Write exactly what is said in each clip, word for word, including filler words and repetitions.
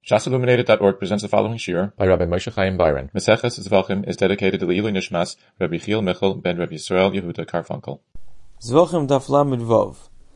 Shas Illuminated dot org presents the following shir by Rabbi Moshe Chaim Byron. Maseches Zvachim is dedicated to the Ilui Nishmas Rabbi Chiel Michel ben Rabbi Yisrael Yehuda Karfunkel. Zvachim daf Lamed Vav.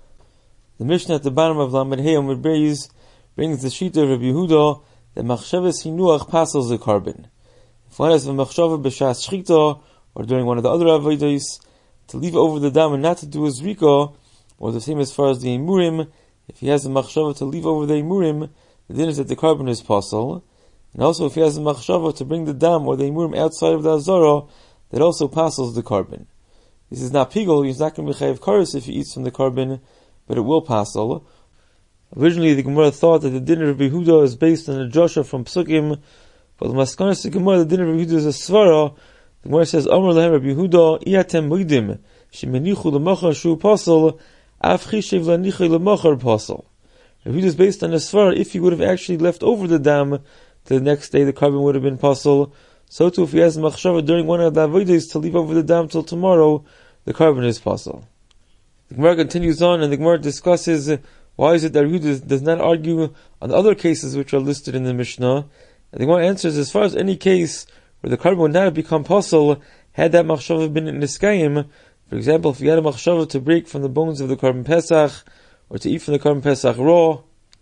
The Mishnah at the bottom of Lamed Hey Amud Beis brings the shita of Rabbi Yehuda that machshavas hinuach passes the carbon. If one has a machshava b'shas shchita or during one of the other avodos to leave over the dam and not to do a zrika, or the same as far as the emurim, if he has a machshava to leave over the emurim, the din is that the carbon is possible. And also if he has a machshava to bring the dam or the emurim outside of the azara, that also passes the carbon. This is not pigul, he's not going to be chayav kares if he eats from the carbon, but it will passel. Originally the Gemara thought that the din of Rabbi Yehuda is based on a drasha from Psukim, but the Maskanas the Gemara, the din of Rabbi Yehuda is a svara. The Gemara says, Amar lehem Rabbi Yehuda, iatem moidim, shemenichu lemachar shu pasel, af chishev lanichu lemachar pasel. Rabbi Yehuda is based on a svara. If he would have actually left over the dam to the next day, the carbon would have been pasel. So too, if he has machshava during one of the avodas to leave over the dam till tomorrow, the carbon is pasel. The Gemara continues on, and the Gemara discusses uh, why is it that Rabbi Yehuda does not argue on the other cases which are listed in the Mishnah. And the Gemara answers, as far as any case where the carbon would not have become pasel had that machshava been in niskayim, for example, if you had a machshava to break from the bones of the carbon pesach, or to eat from the carbon pesach raw,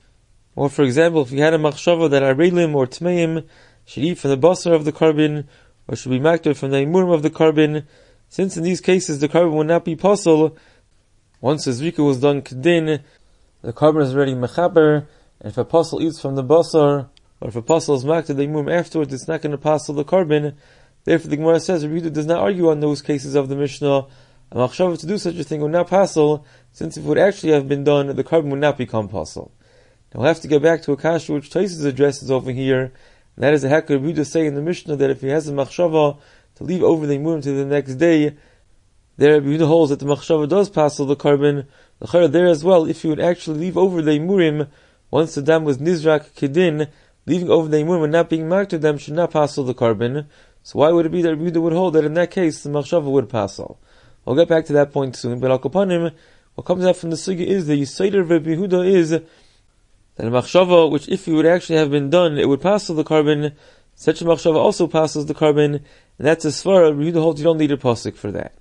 or for example, if you had a machshava that arelim or tmeim should eat from the basar of the carbon, or should be makter from the imurim of the carbon, since in these cases the carbon would not be pasel, once the zrika was done kedin, the carbon is already mechaber, and if a pasel eats from the basar, or if a pasel is makter the imurim afterwards, it's not going to pasel the carbon. Therefore the Gemara says, Rabbi Yehuda does not argue on those cases of the Mishnah. A machshava to do such a thing would not pasel, since if it would actually have been done, the carbon would not become pasel. Now we'll have to get back to a kasha which Taisus addresses over here, and that is, how could Rabbi Yehuda say in the Mishnah that if he has a machshava to leave over the imurim to the next day, there Rabbi Yehuda holds that the machshava does pasel the carbon. The chayra there as well, if he would actually leave over the imurim, once the dam was nizrak kedin, leaving over the imurim and not being marked to them should not pasel the carbon. So why would it be that Rabbi Yehuda would hold that in that case the machshava would pasel? I'll get back to that point soon, but al kapanim, what comes out from the sugya is the yisaid of Rabbi Yehuda is that a machshava, which if it would actually have been done, it would pasel the carbon. Such a machshava also passes the carbon, and that's a svara. Rabbi Yehuda holds you don't need a pasuk for that.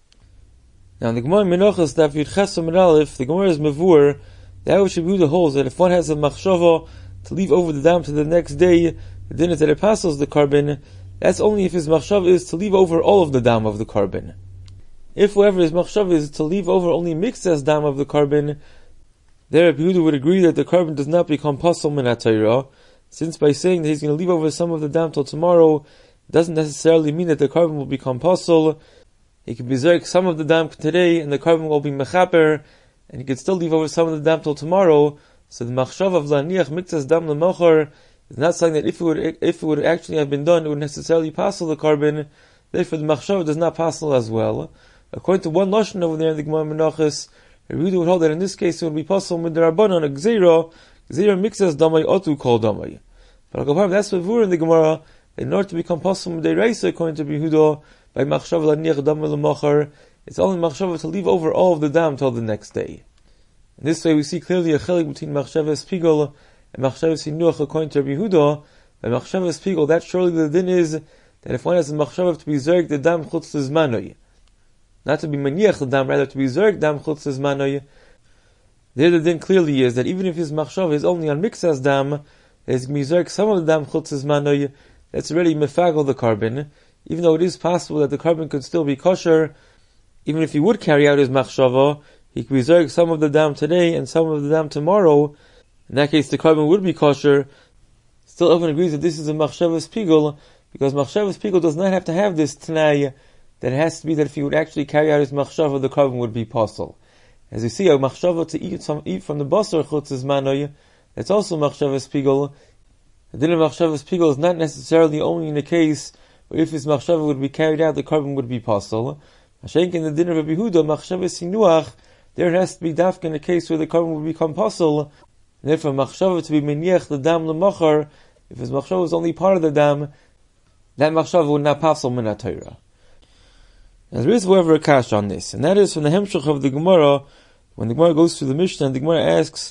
Now in the Gemara Menachos Daf Yud Ches Amud Aleph, the Gemara is mavur that which Rabbi Yehuda holds that if one has a machshava to leave over the dam to the next day, the din is that it passes the carbon. That's only if his machshava is to leave over all of the dam of the carbon. If whoever his machshava is to leave over only mixas dam of the carbon, there Rabbi Yehuda would agree that the carbon does not become pasel min ha-Torah, since by saying that he's going to leave over some of the dam till tomorrow, it doesn't necessarily mean that the carbon will become pasel. He could berserk some of the dam today, and the carbon will be mechaper, and he could still leave over some of the dam till tomorrow. So the machshava of laniach mixas dam lemachar is not saying that if it would if it would actually have been done, it would necessarily pasel the carbon. Therefore, the machshava does not pasel as well. According to one lashon over there in the Gemara Menachos, Rabbi Yehuda would hold that in this case it would be pasel with the rabbanon a gzeira, gzeira mixas damai otu kol damai. But that's what we're in the Gemara. In order to become pasel with the reisa, according to Rabbi Yehuda, by machshava laniach dam lemachar, it's only machshava to leave over all of the dam till the next day. In this way, we see clearly a chelik between machshavas pigul and machshavas hinuach according to Rabbi Yehuda. By machshavas pigul, that surely the din is that if one has a machshava to be zerg the dam chutz zmanoy, not to be maniach the dam, rather to be zerg dam chutz zmanoy, there the din clearly is that even if his machshava is only on mixas dam, there's going to be zerg some of the dam chutz zmanoy, that's already mefagel the carbon, even though it is possible that the carbon could still be kosher. Even if he would carry out his machshava, he could be zerg some of the dam today and some of the dam tomorrow. In that case, the carbon would be kosher. Still, everyone agrees that this is a machshavas pigul, because machshavas pigul does not have to have this t'nai, that it has to be that if he would actually carry out his machshava, the carbon would be pasel. As you see, a machshava to eat some eat from the basar chutz zmanoy, that's also machshavas pigul. The din of machshavas pigul is not necessarily only in the case where if his machshava would be carried out, the carbon would be pasel. Hashenk in the din of Rabbi Yehuda, machshavas hinuach, there it has to be dafka in a case where the carbon would become pasel. And therefore, machshava to be meniach the dam lemachar, if his machshava was only part of the dam, that machshava would not pasel min ha-Torah. Now there is, however, a kash on this, and that is from the hemshach of the Gemara. When the Gemara goes through the Mishnah, and the Gemara asks,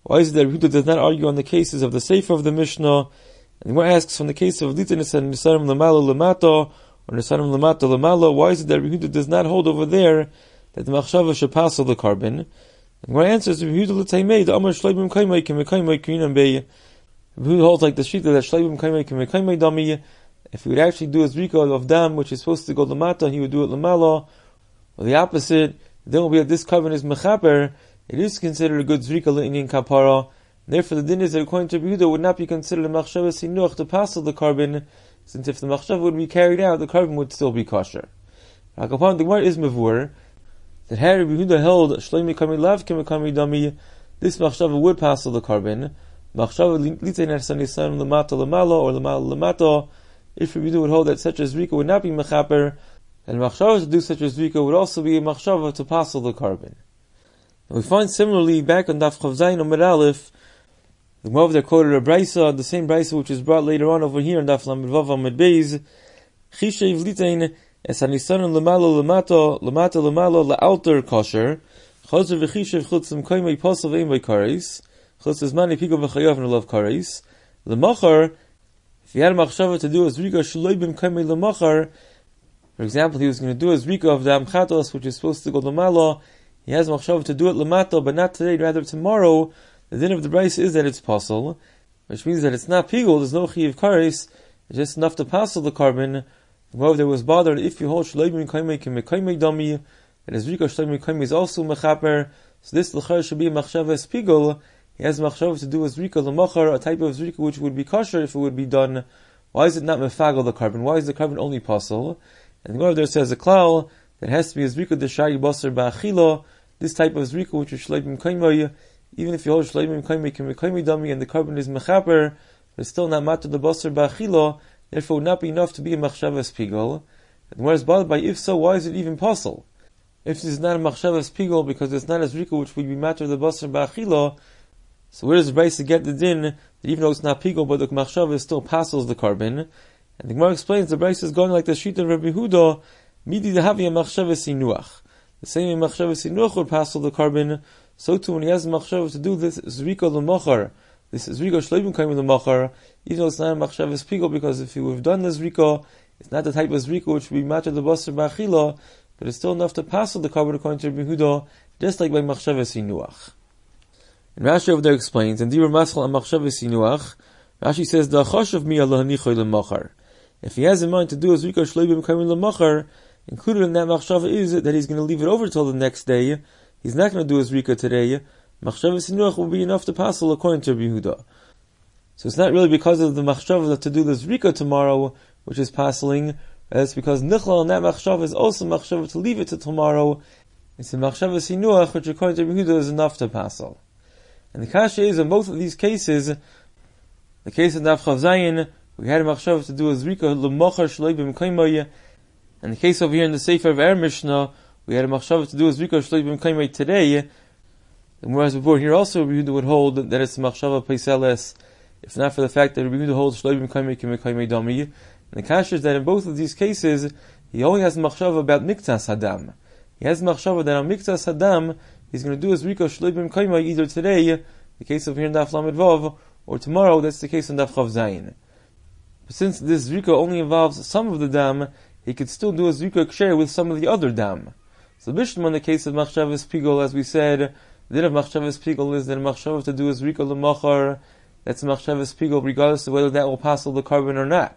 Why is it that Yehuda does not argue on the cases of the Sefer of the Mishnah? And the Gemara asks from the case of Litinus and Nisarim Lamala Lamato, or Nisarim Lamato Lamala, why is it that Yehuda does not hold over there that the Machshava should pass the carbon? And the Gemara answers, Yehuda L'taimei, the Amar Shleibim Kaimai, Kemekaimai Kirinam Bey. Yehuda holds like the Shita that Shleibim Kaimai, Kemekaimai Dami. If he would actually do a Zrika of Dam, which is supposed to go Lamata, he would do it Lamala. Or the opposite, then will be that this carbon is Mechaper, it is considered a good Zrika L'inyan Kapara. Therefore, the din is that according to Yehuda would not be considered a Machshava Sinuach to pass the carbon, since if the Machshava would be carried out, the carbon would still be kosher. Upon the Gemara is Mavur, that Harry Yehuda held Shleimi Kami Lav Kemi Dami, this Machshava would pass the carbon. Machshava Litain Ersani San Lamata Lamala or Lamala Lamata, if Yehuda would hold that such a Zrika would not be Mechaper, and Machshava to do such a Zrika would also be a Machshava to pass the carbon. And we find similarly back on Daf Chav Zayin Amud Aleph, the Gemara there quoted a Brisa, the same Brisa which is brought later on over here in Daf Lamed Vav Amud Beis, Chishev Litain Es Hanisaron Lamalo Lamato Lamata Lamalo LaAlter Kosher Chazer V'Chishev Chutzim Koimei Posav Ein Kares Chutz Zmani Pigo V'Chayav Nelav Kares Lamachar. If he had a machshava to do a zrika shloibim kaimei lamachar, for example, he was going to do a zrika of the amchatos, which is supposed to go lamala. He has a machshava to do it lamato, but not today, rather tomorrow. The din of the Bryce is that it's possible, which means that it's not pigul. There's no chiv kares. It's just enough to passel the carbon. However, there was bothered if you hold shloibim kaimei kaimei dami, that his zrika shloibim kaimei is also mechaper. So this l'char should be a machshava as pigul. He has machshava to do a zrika lamachar, a type of zrika which would be kosher if it would be done. Why is it not mefagel the carbon? Why is the carbon only passel? And the Gemara there says a klal that has to be a zrika d'shari basar ba'achila. This type of zrika which is shleibim kaimei, even if you hold shleibim kaimei kaimei dami and the carbon is mechaper, but it's still not matter the basar ba'achila. Therefore, it would not be enough to be a machshava spigel. And the Gemara is bothered by if so, why is it even passel? If this is not a machshava spigel because it's not a zrika which would be matter the basar ba'achila. So where does the Brisa get the din that even though it's not pigul, but the machshava still passes the carbon? And the Gemara explains the Brisa is going like the Shita of Rabbi Yehuda, midi dehavi a machshava sinuach. The same machshava sinuach would pass the carbon. So too, when he has a machshava to do this zrika l'machar, this zrika shleibim kaimei l'machar, even though it's not a machshava pigul, because if he would have done this zrika, it's not the type of zrika which would be matter the basar ba'achila, but it's still enough to pass the carbon according to Rabbi Yehuda, just like by machshava sinuach. And Rashi over there explains, and Dibur Maschal Amachshav Sinuach, Rashi says, the Choshev mi Allah nichoy lemachar. If he has in mind to do a zrika shleibim kaimei lemachar, included in that machshava is that he's going to leave it over till the next day. He's not going to do a zrika today. Machshav Sinuach will be enough to passel according to Yehuda. So it's not really because of the machshava to do the zrika tomorrow, which is passeling. It's because nichlal in that machshava is also machshava to leave it to tomorrow. It's a machshava Sinuach, which according to Yehuda is enough to passel. And the kasha is in both of these cases, the case of Daf Chav Zayin, we had a machshava to do a zrika l'machar shleibim kaimei, and the case over here in the Sefer of our Mishnah, we had a machshava to do a zrika shleibim kaimei today. And whereas before here also Rabbi Yehuda would hold that it's a machshava peiseles, if not for the fact that Rabbi Yehuda holds shleibim kaimei kaimei dami. And the kasha is that in both of these cases, he only has machshava about miktas hadam. He has machshava that on miktas hadam, he's going to do his zrika shleibim kaimei either today, the case of here in Daf Lamed Vav, or tomorrow, that's the case in Daf Chav Zayin. But since this zrika only involves some of the dam, he could still do a zrika ksher with some of the other dam. So Bishlam, in the case of machshavas pigul, as we said, the din of machshavas pigul is that a machshav to do a zrika l'machar, that's a machshavas pigul, regardless of whether that will pass the carbon or not.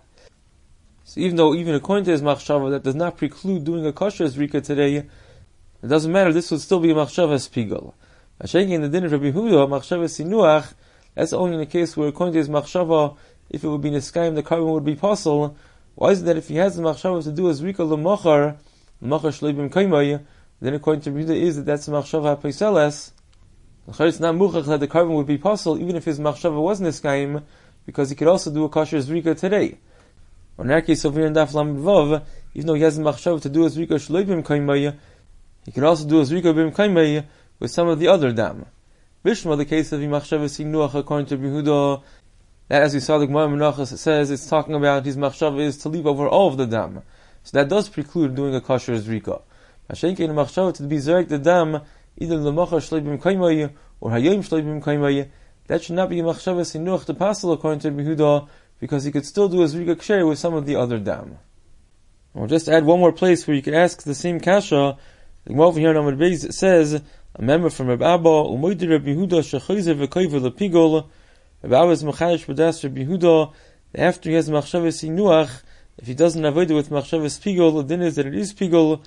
So even though, even according to his machshava, that does not preclude doing a kosher zrika today, it doesn't matter, this would still be a machshavas pigul. Mashenki in the din of Rabbi Yehuda, machshavas sinuach, that's only in the case where according to his machshava, if it would be niskayim, the carbon would be possible. Why is it that if he has the machshava to do a zrika l'machar, l'machar shleibim kaimei, then according to Rabbi Yehuda is that that's a machshava ha'peiseles, it's not muchach that the carbon would be possible, even if his machshava was niskayim, because he could also do a kosher zrika today. Or in our case over here in Daf Lamed Vav, even though he has the machshava to do a zrika shleibim kaimei, he can also do a zrika bim kaimei with some of the other dam. Bishma, the case of Machshava Sinuach, according to Yehuda, that as we saw the Gemara Menachos says, it's talking about his machshava is to leave over all of the dam. So that does preclude doing a kosher zrika. Mashenki in machshava to be zerek the dam, either the machar shleibim kaimei, or Hayom Shleibim Kaimaya, that should not be a Machshavas Sinuach to Pasal according to Yehuda, because he could still do a Zrika Ksher with some of the other dam. We'll just add one more place where you could ask the same kasha. The Gemara over here in Amud Beis says, a member from Reb Abba, Umoidir Reb Yehuda Shechoizer V'Koiver Lepigol. Reb Abba is Machayish B'das Reb Yehuda. After he has Machshavas Sinuach, if he doesn't avoid it with Machshavas Pigol, the din is that it is Pigol.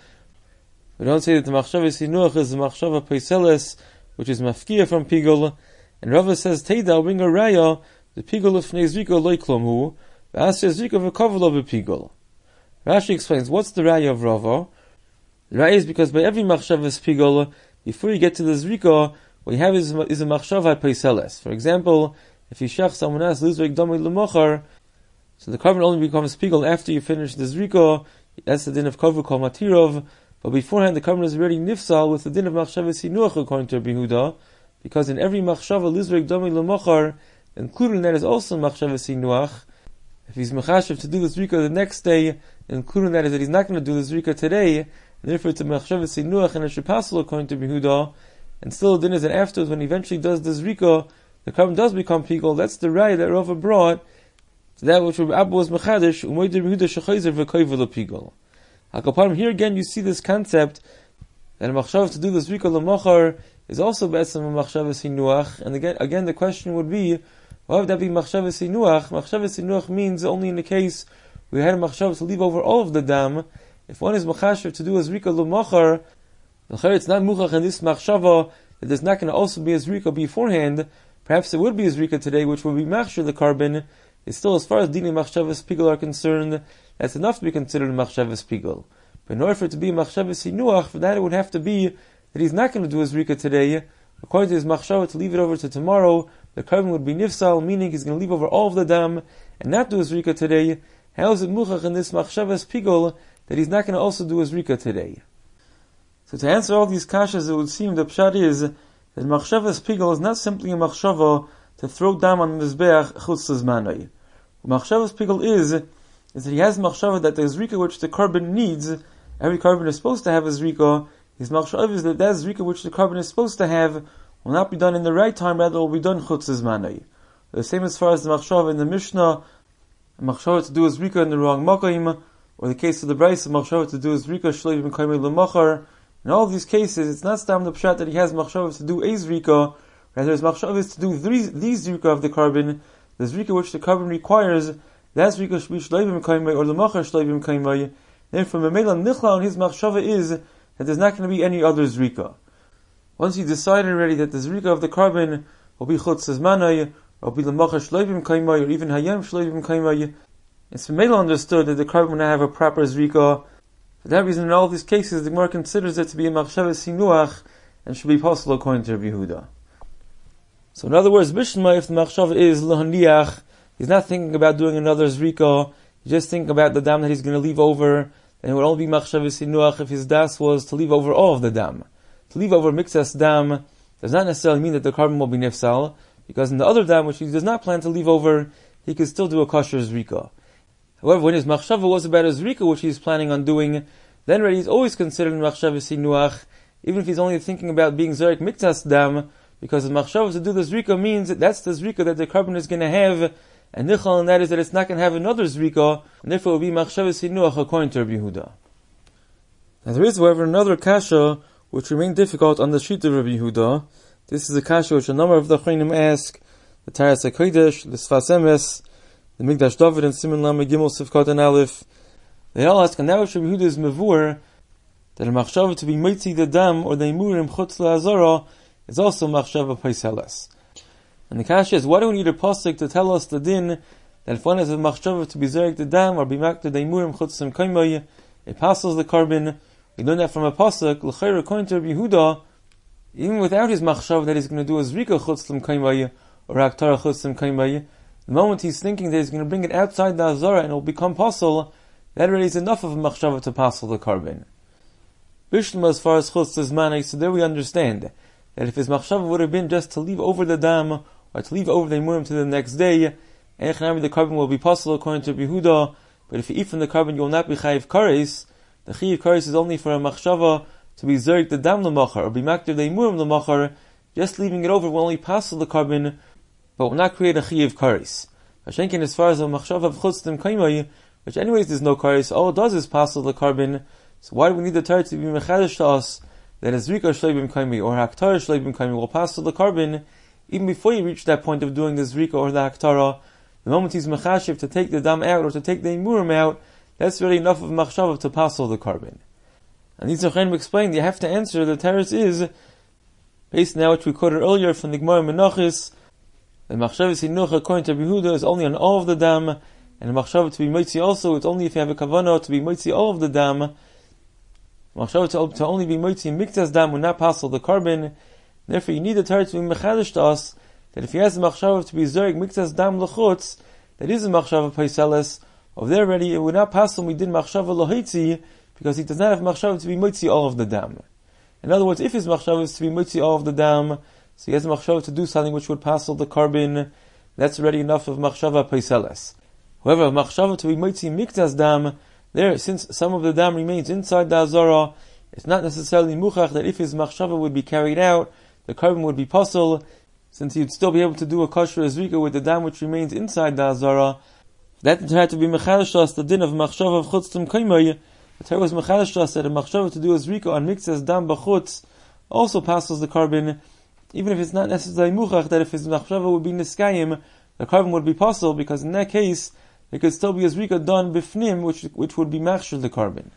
We don't say that the Machshavas Sinuach is the Machshava Peiseles, which is Mafkia from Pigol. And Rava says, Teida, I'll bring a Raya, the Pigol of Fnei Zrika Loiklomu, V'asya Zrika V'Kovolo B'Pigol. Rashi explains, what's the Raya of Rava? The Raya is because by every Machshavas Pigol, before you get to the Zrika, what you have is, is a Machshava Peiseles. For example, if you shach someone else, Luzvek Domi L'Mochar, so the carbon only becomes Pigol after you finish the Zrika, that's the din of Kovu Kol Matirov, but beforehand the carbon is already Nifsal with the din of Machshavas Sinuach according to Yehuda, because in every Machshava Luzvek Domi L'Mochar, including that is also Machshavas Sinuach. If he's Mechashav to do the Zrika the next day, including that is that he's not going to do the Zrika today, and therefore it's a Machshavas Sinuach and it should pass according to Yehuda, and still the din is that afterwards when he eventually does the Zrika, the carbon does become Pigol. That's the Raya that Rava brought, so that which Rabbi Abba was Mechadish, Umoidir Yehuda Shechoizer V'Koiver Lepigol. Hakaparim, here again you see this concept that a Machshav to do the Zrika L'Mochar is also B'etzem a Machshavas Sinuach, and again, again the question would be, why would that be Machshavas Sinuach? Machshavas Sinuach means only in the case we had a Machshav to leave over all of the dam. If one is Machashav to do a Zrika L'Mochar, it's not Muchach in this Machshava that there's not going to also be a Zrika beforehand. Perhaps there would be a Zrika today which would be Machshir the carbon. It's still, as far as Dini Machshavas Pigol are concerned, that's enough to be considered Machshavas Pigol. But in order for it to be Machshavas Sinuach, for that it would have to be that he's not going to do his Zrika today. According to his Machshava to leave it over to tomorrow, the carbon would be Nifsal, meaning he's going to leave over all of the dam and not do his Zrika today. How is it Muchach in this Machshavas Pigol that he's not going to also do his Zrika today? So to answer all these kashas, it would seem the pshat is that Machshavas Pigol is not simply a Machshava to throw dam on the Mizbeach chutz l'zmanai. What Machshavas Pigol is, is that he has Machshava that the Zrika which the carbon needs, every carbon is supposed to have a Zrika. His Machshava is that that Zrika which the carbon is supposed to have will not be done in the right time, rather will be done chutz l'zmanai. The same as far as the Machshava in the Mishnah, a Machshava to do a Zrika in the wrong Makayim, or the case of the Brais, a Machshava to do a Zrika shleivim kaimei l'machar. In all of these cases, it's not stam the pshat that he has Machshava to do a Zrika, rather his Machshava is to do these, these Zrika of the carbon, the Zrika which the carbon requires, that Zrika should be shleivim kaimei or l'machar shleivim kaimei. Therefore, Memela Nichla on his Machshava is that there's not going to be any other Zrika. Once you decide already that the Zrika of the carbon will be chutz l'zmanai, or be l'machar shleivim kaimei, or even hayam shleivim kaimei, it's Memela understood that the carbon will not have a proper Zrika. For that reason, in all these cases, the Gemara considers it to be a Machshavas Sinuach and should be possible according to Rabbi Yehuda. So in other words, Bishma, if the Machshava is L'Haniach, he's not thinking about doing another Zrika, he's just thinking about the dam that he's going to leave over, and it would only be Machshavas Sinuach if his das was to leave over all of the dam. To leave over Mixas dam does not necessarily mean that the carbon will be Nifsal, because in the other dam, which he does not plan to leave over, he could still do a kosher Zrika. However, when his Machshava was about a Zrika, which he's planning on doing, then already he's always considered Machshavas Sinuach, even if he's only thinking about being Zarek Miktas Dam, because the Machshava to do the Zrika means that that's the Zrika that the carbon is going to have, and Nichal, and that is that it's not going to have another Zrika, and therefore it will be Machshavas Sinuach according to Rabbi Yehuda. Now there is, however, another kasha which remained difficult on the sheet of Rabbi Yehuda. This is a kasha which a number of the Chaynim ask, the Taras HaKodesh, the Sfas Emes, the Migdash David and Siman Lam Gimel Sivkot and Aleph. They all ask, and now Rabbi Yehuda is mevur that a machshava to be mitzi the dam or the imurim chutz la'azara is also machshava paiseles. And the kasha is, why do we need a pasuk to tell us the din that if one has a machshava to be zerek the dam or be makta the imurim chutz l'kaimai, it passes the carbon? We learn that from a pasuk l'chayr according to Rabbi Yehuda, even without his machshava that he's going to do a zrika chutz l'kaimai or aktara chutz l'kaimai. The moment he's thinking that he's going to bring it outside the Azara and it will become pasul, that already is enough of a machshava to pasul the carbon. Bishlam, as far as chutz l'zmanai, so there we understand that if his machshava would have been just to leave over the dam or to leave over the imurim to the next day, and the carbon will be pasul according to Yehuda. But if you eat from the carbon, you will not be chayiv kares. The chayiv kares is only for a machshava to be zerek the dam l'machar or be maktir the imurim l'machar, just leaving it over will only pass the carbon, but will not create a chiyuv kares. Hashenkin, as far as a machshava of chutz dem kaimai, which anyways there's no kares, all it does is pass the carbon. So why do we need the Torah to be mechadish to us that a zrika shleibim kaimi or haktara shleibim kaimi will pass the carbon even before you reach that point of doing the zrika or the haktara? The moment he's mechashiv to take the dam out or to take the imurim out, that's really enough of machshava to pass the carbon. And these Zachanim explained, you have to answer the teretz is based on what we quoted earlier from the Gemara Menachos. The machshavas hinuch according to Yehuda is only on all of the dam, and the machshava to be mitzi also, it's only if you have a kavanah to be mitzi all of the dam. Machshava to, to only be mitzi miktas dam will not pass the carbon. Therefore, you need the Torah to be mechadish to us that if he has a machshava to be zereg miktas dam lechutz, that is a machshava paiseles. Of there already, it would not pass him. We did machshava lohitzi because he does not have machshava to be mitzi all of the dam. In other words, if his machshava is to be mitzi all of the dam, so he has a machshava to do something which would pass all the carbon, that's already enough of machshava paiseles. However, machshava to be mitzi miktas dam, there, since some of the dam remains inside the azara, it's not necessarily muchach that if his machshava would be carried out, the carbon would be pasul, since he'd still be able to do a kosher azrika with the dam which remains inside the azara. That had to be mechadish to us the din of machshava of chutz dem kaimai. The Torah was mechadish to us that a machshava to do azrika on miktas dam b'chutz also passes the carbon, even if it's not necessarily muchach that if his machshava would be niskayim, the carbon would be pasul, because in that case there could still be azrika done bifnim, which which would be machshir the carbon.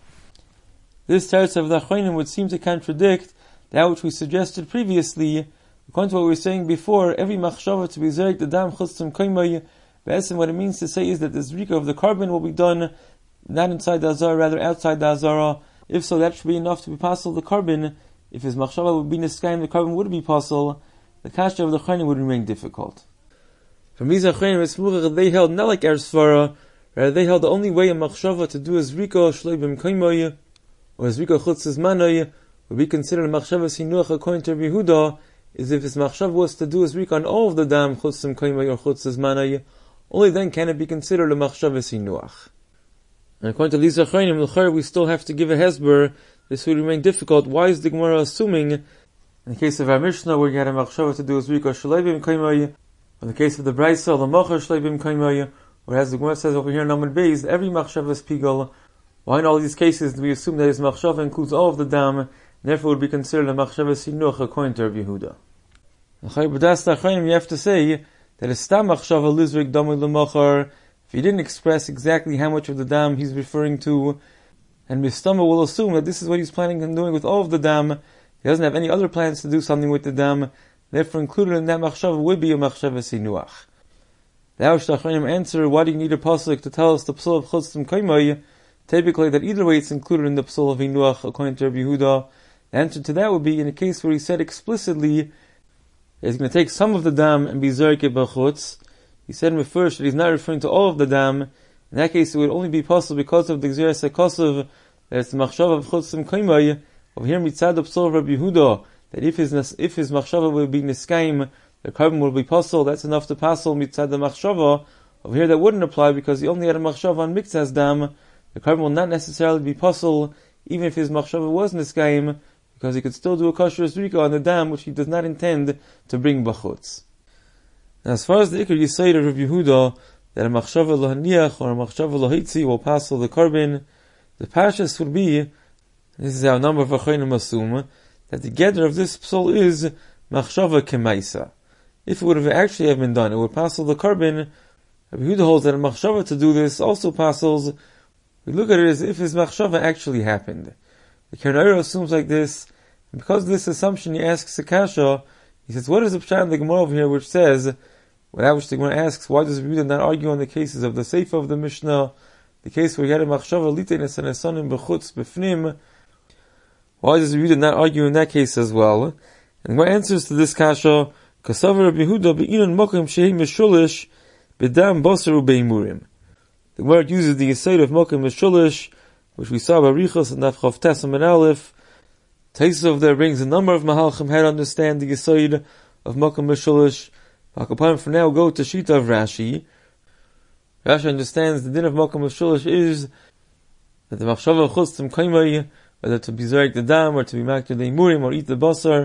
This teretz of the Achronim would seem to contradict that which we suggested previously. According to what we were saying before, every machshava to be zerek the dam chutz dem kaimai, basically what it means to say is that the zrika of the carbon will be done not inside the azara, rather outside the azara. If so, that should be enough to be pasul the carbon. If his machshava would be niskayim, the carbon would be pasul. The kasha of the Achronim would remain difficult. From these Achronim, they held not like our svara, rather they held the only way a machshava to do a zrika shleibim kaimai or a zrika chutz zmanai would be considered a machshava sinuach according to Yehuda, is if his machshava was to do a zrika on all of the dam chutz kaimai or chutz zmanai, only then can it be considered a machshava sinuach. And according to these Achronim, we still have to give a hesber. This would remain difficult. Why is the Gemara assuming, in the case of our Mishnah, where you had a machshava to do a zrika shleibim kaimai, in the case of the Braisa, the Machar Shleibim Kaimai, whereas the Gemara says over here in Amud Beis, every Machshava is Pigal. Why in all these cases do we assume that his Machshava includes all of the Dam, and therefore would be considered a Machshava Sinuch according to Rabbi Yehuda? You have to say that a Stam Machshava Lizrik Damui L'Machar, if he didn't express exactly how much of the Dam he's referring to, and Mistama will assume that this is what he's planning on doing with all of the Dam, he doesn't have any other plans to do something with the Dam, therefore included in that machshava would be a machshava sinuach. The Achronim answer, why do you need a pasuk to tell us the psul of chutz dem kaimai? Typically, that either way it's included in the psul of inuach according to Rabbi Yehuda. The answer to that would be in a case where he said explicitly that he's going to take some of the dam and be zerke b'chutz. He said in the first that he's not referring to all of the dam. In that case, it would only be possible because of the gzeres hakosov that it's the machshava of chutz dem kaimai. Over here, mitzad the psul of Rabbi Yehuda, that if his if his machshava will be niskayim, the carbon will be pasul. That's enough to pasul mitzad the machshava. Over here, that wouldn't apply because he only had a machshava on miktas dam. The carbon will not necessarily be pasul, even if his machshava was niskayim, because he could still do a kosher zrika on the dam, which he does not intend to bring b'chutz. Now, as far as the ikar yisayid of Rabbi Yehuda, that a machshava lohaniach or a machshava lohitzi will pasul the carbon, the pashas would be, this is how a number of Achronim assume, that the gather of this psul is machshava kemaisa. If it would have actually have been done, it would pasul the carbon. Rabbi Yehuda holds that a machshava to do this also passes. We look at it as if his machshava actually happened. The Kernayra assumes like this, and because of this assumption he asks Akasha, he says, what is the pshat in the Gemara over here which says, without which the Gemara asks, why does Rabbi Yehuda not argue on the cases of the Seifa of the Mishnah, the case where he had a machshava litenes and a sonim b'chutz b'fnim? Why does Rabbi Yehuda not argue in that case as well? And what answers to this kasha? Kasavar Rabbi Yehuda be'inon mokim shehi meshulish b'dam basaru be'imurim. The word uses the yesod of mokim meshulish, which we saw by Richos and Nafchav Tesam and Aleph. Taisov there brings a number of mahalchim how to understand the yesod of mokim meshulish. Hakapayim for now go to Shita of Rashi. Rashi understands the din of mokim meshulish is that the machshava chutz dem kaimai, whether to be zerek the dam or to be makter the imurim or eat the basar,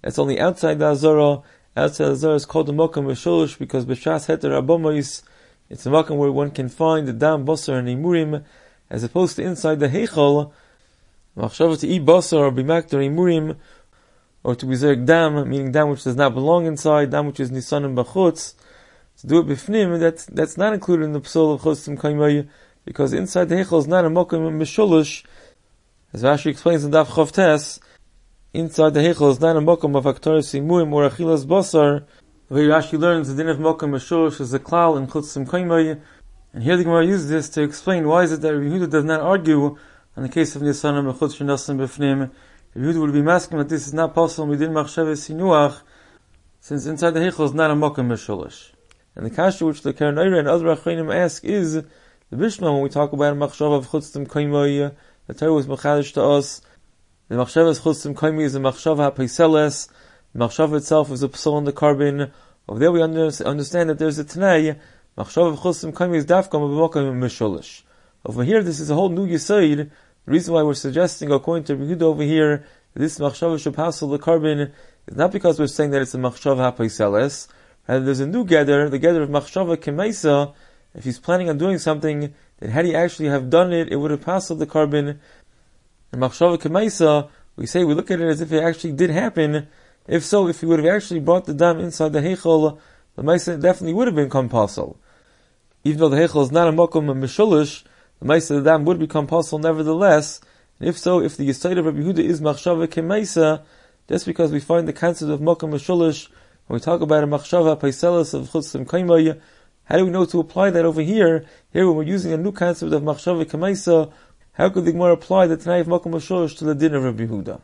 That's only outside the Azara. Outside the Azara is called the Mokum Meshulush because B'shas Heter Abomois, it's a Mokum where one can find the Dam, Basar, and Imurim, as opposed to inside the Heichal, Machshava to eat Basar or Bimakter Imurim, or to be Zerg Dam, meaning Dam which does not belong inside, Dam which is Nisanim Bachutz, to do it Bifnim, that's, that's not included in the Psal of Chostim Kaimay, because inside the Heichal is not a Mokum Meshulush, as Rashi explains in Daf Chavtes, inside the Heichal is not a Mokum of Aktaris Imurim or Achilas Basar. The way Rashi learns the din of Mokum Meshulush is a klal in Chutzim Kaimay, and here the Gemara uses this to explain why is it that Rabbi Yehuda does not argue on the case of Nisanim Bechutz Shinasim Befnim. Rabbi Yehuda would be masking that this is not possible midin Machshavas Sinuach, since inside the Heichal is not a Mokum Meshulush. And the kasha which the Karen Eira and other Achreinim ask is the Bishma when we talk about a Machshav of Chutzim Kaimay, the Torah was Mechadish to us. The Machshavas Chutzim Kaimay is a Machshav HaPeiseles. The Machshav itself is a psal on the carbon. Over there we under, understand that there's a Tanai, Machshav of Chutzim Kaimay is Dafkam of Mokum Meshulush. Over here this is a whole new Yisaid. The reason why we're suggesting, according to Rabbi Yehuda over here, that this Machshav should pass the carbon is not because we're saying that it's a Machshav HaPeiseles. Rather there's a new gather, the gather of Machshav Kemaisa. If he's planning on doing something, then had he actually have done it, it would have passed the carbon. And Machshava Kemaisa, we say, we look at it as if it actually did happen. If so, if he would have actually brought the dam inside the Heichal, the Maisa definitely would have been compulsal. Even though the Heichal is not a Mokum Meshulush, the Maisa the dam would become compulsal nevertheless. And if so, if the Yisayid of Rabbi Yehuda is Machshava Kemaisa, just because we find the concept of Mokum Meshulush, when we talk about a Machshava Paiselis of Chutzim Kaimay, how do we know to apply that over here? Here when we're using a new concept of Machshava Kemaisa, how could the Gemara apply the Tanai of Mokum Meshulush to the din of Rabbi Yehuda?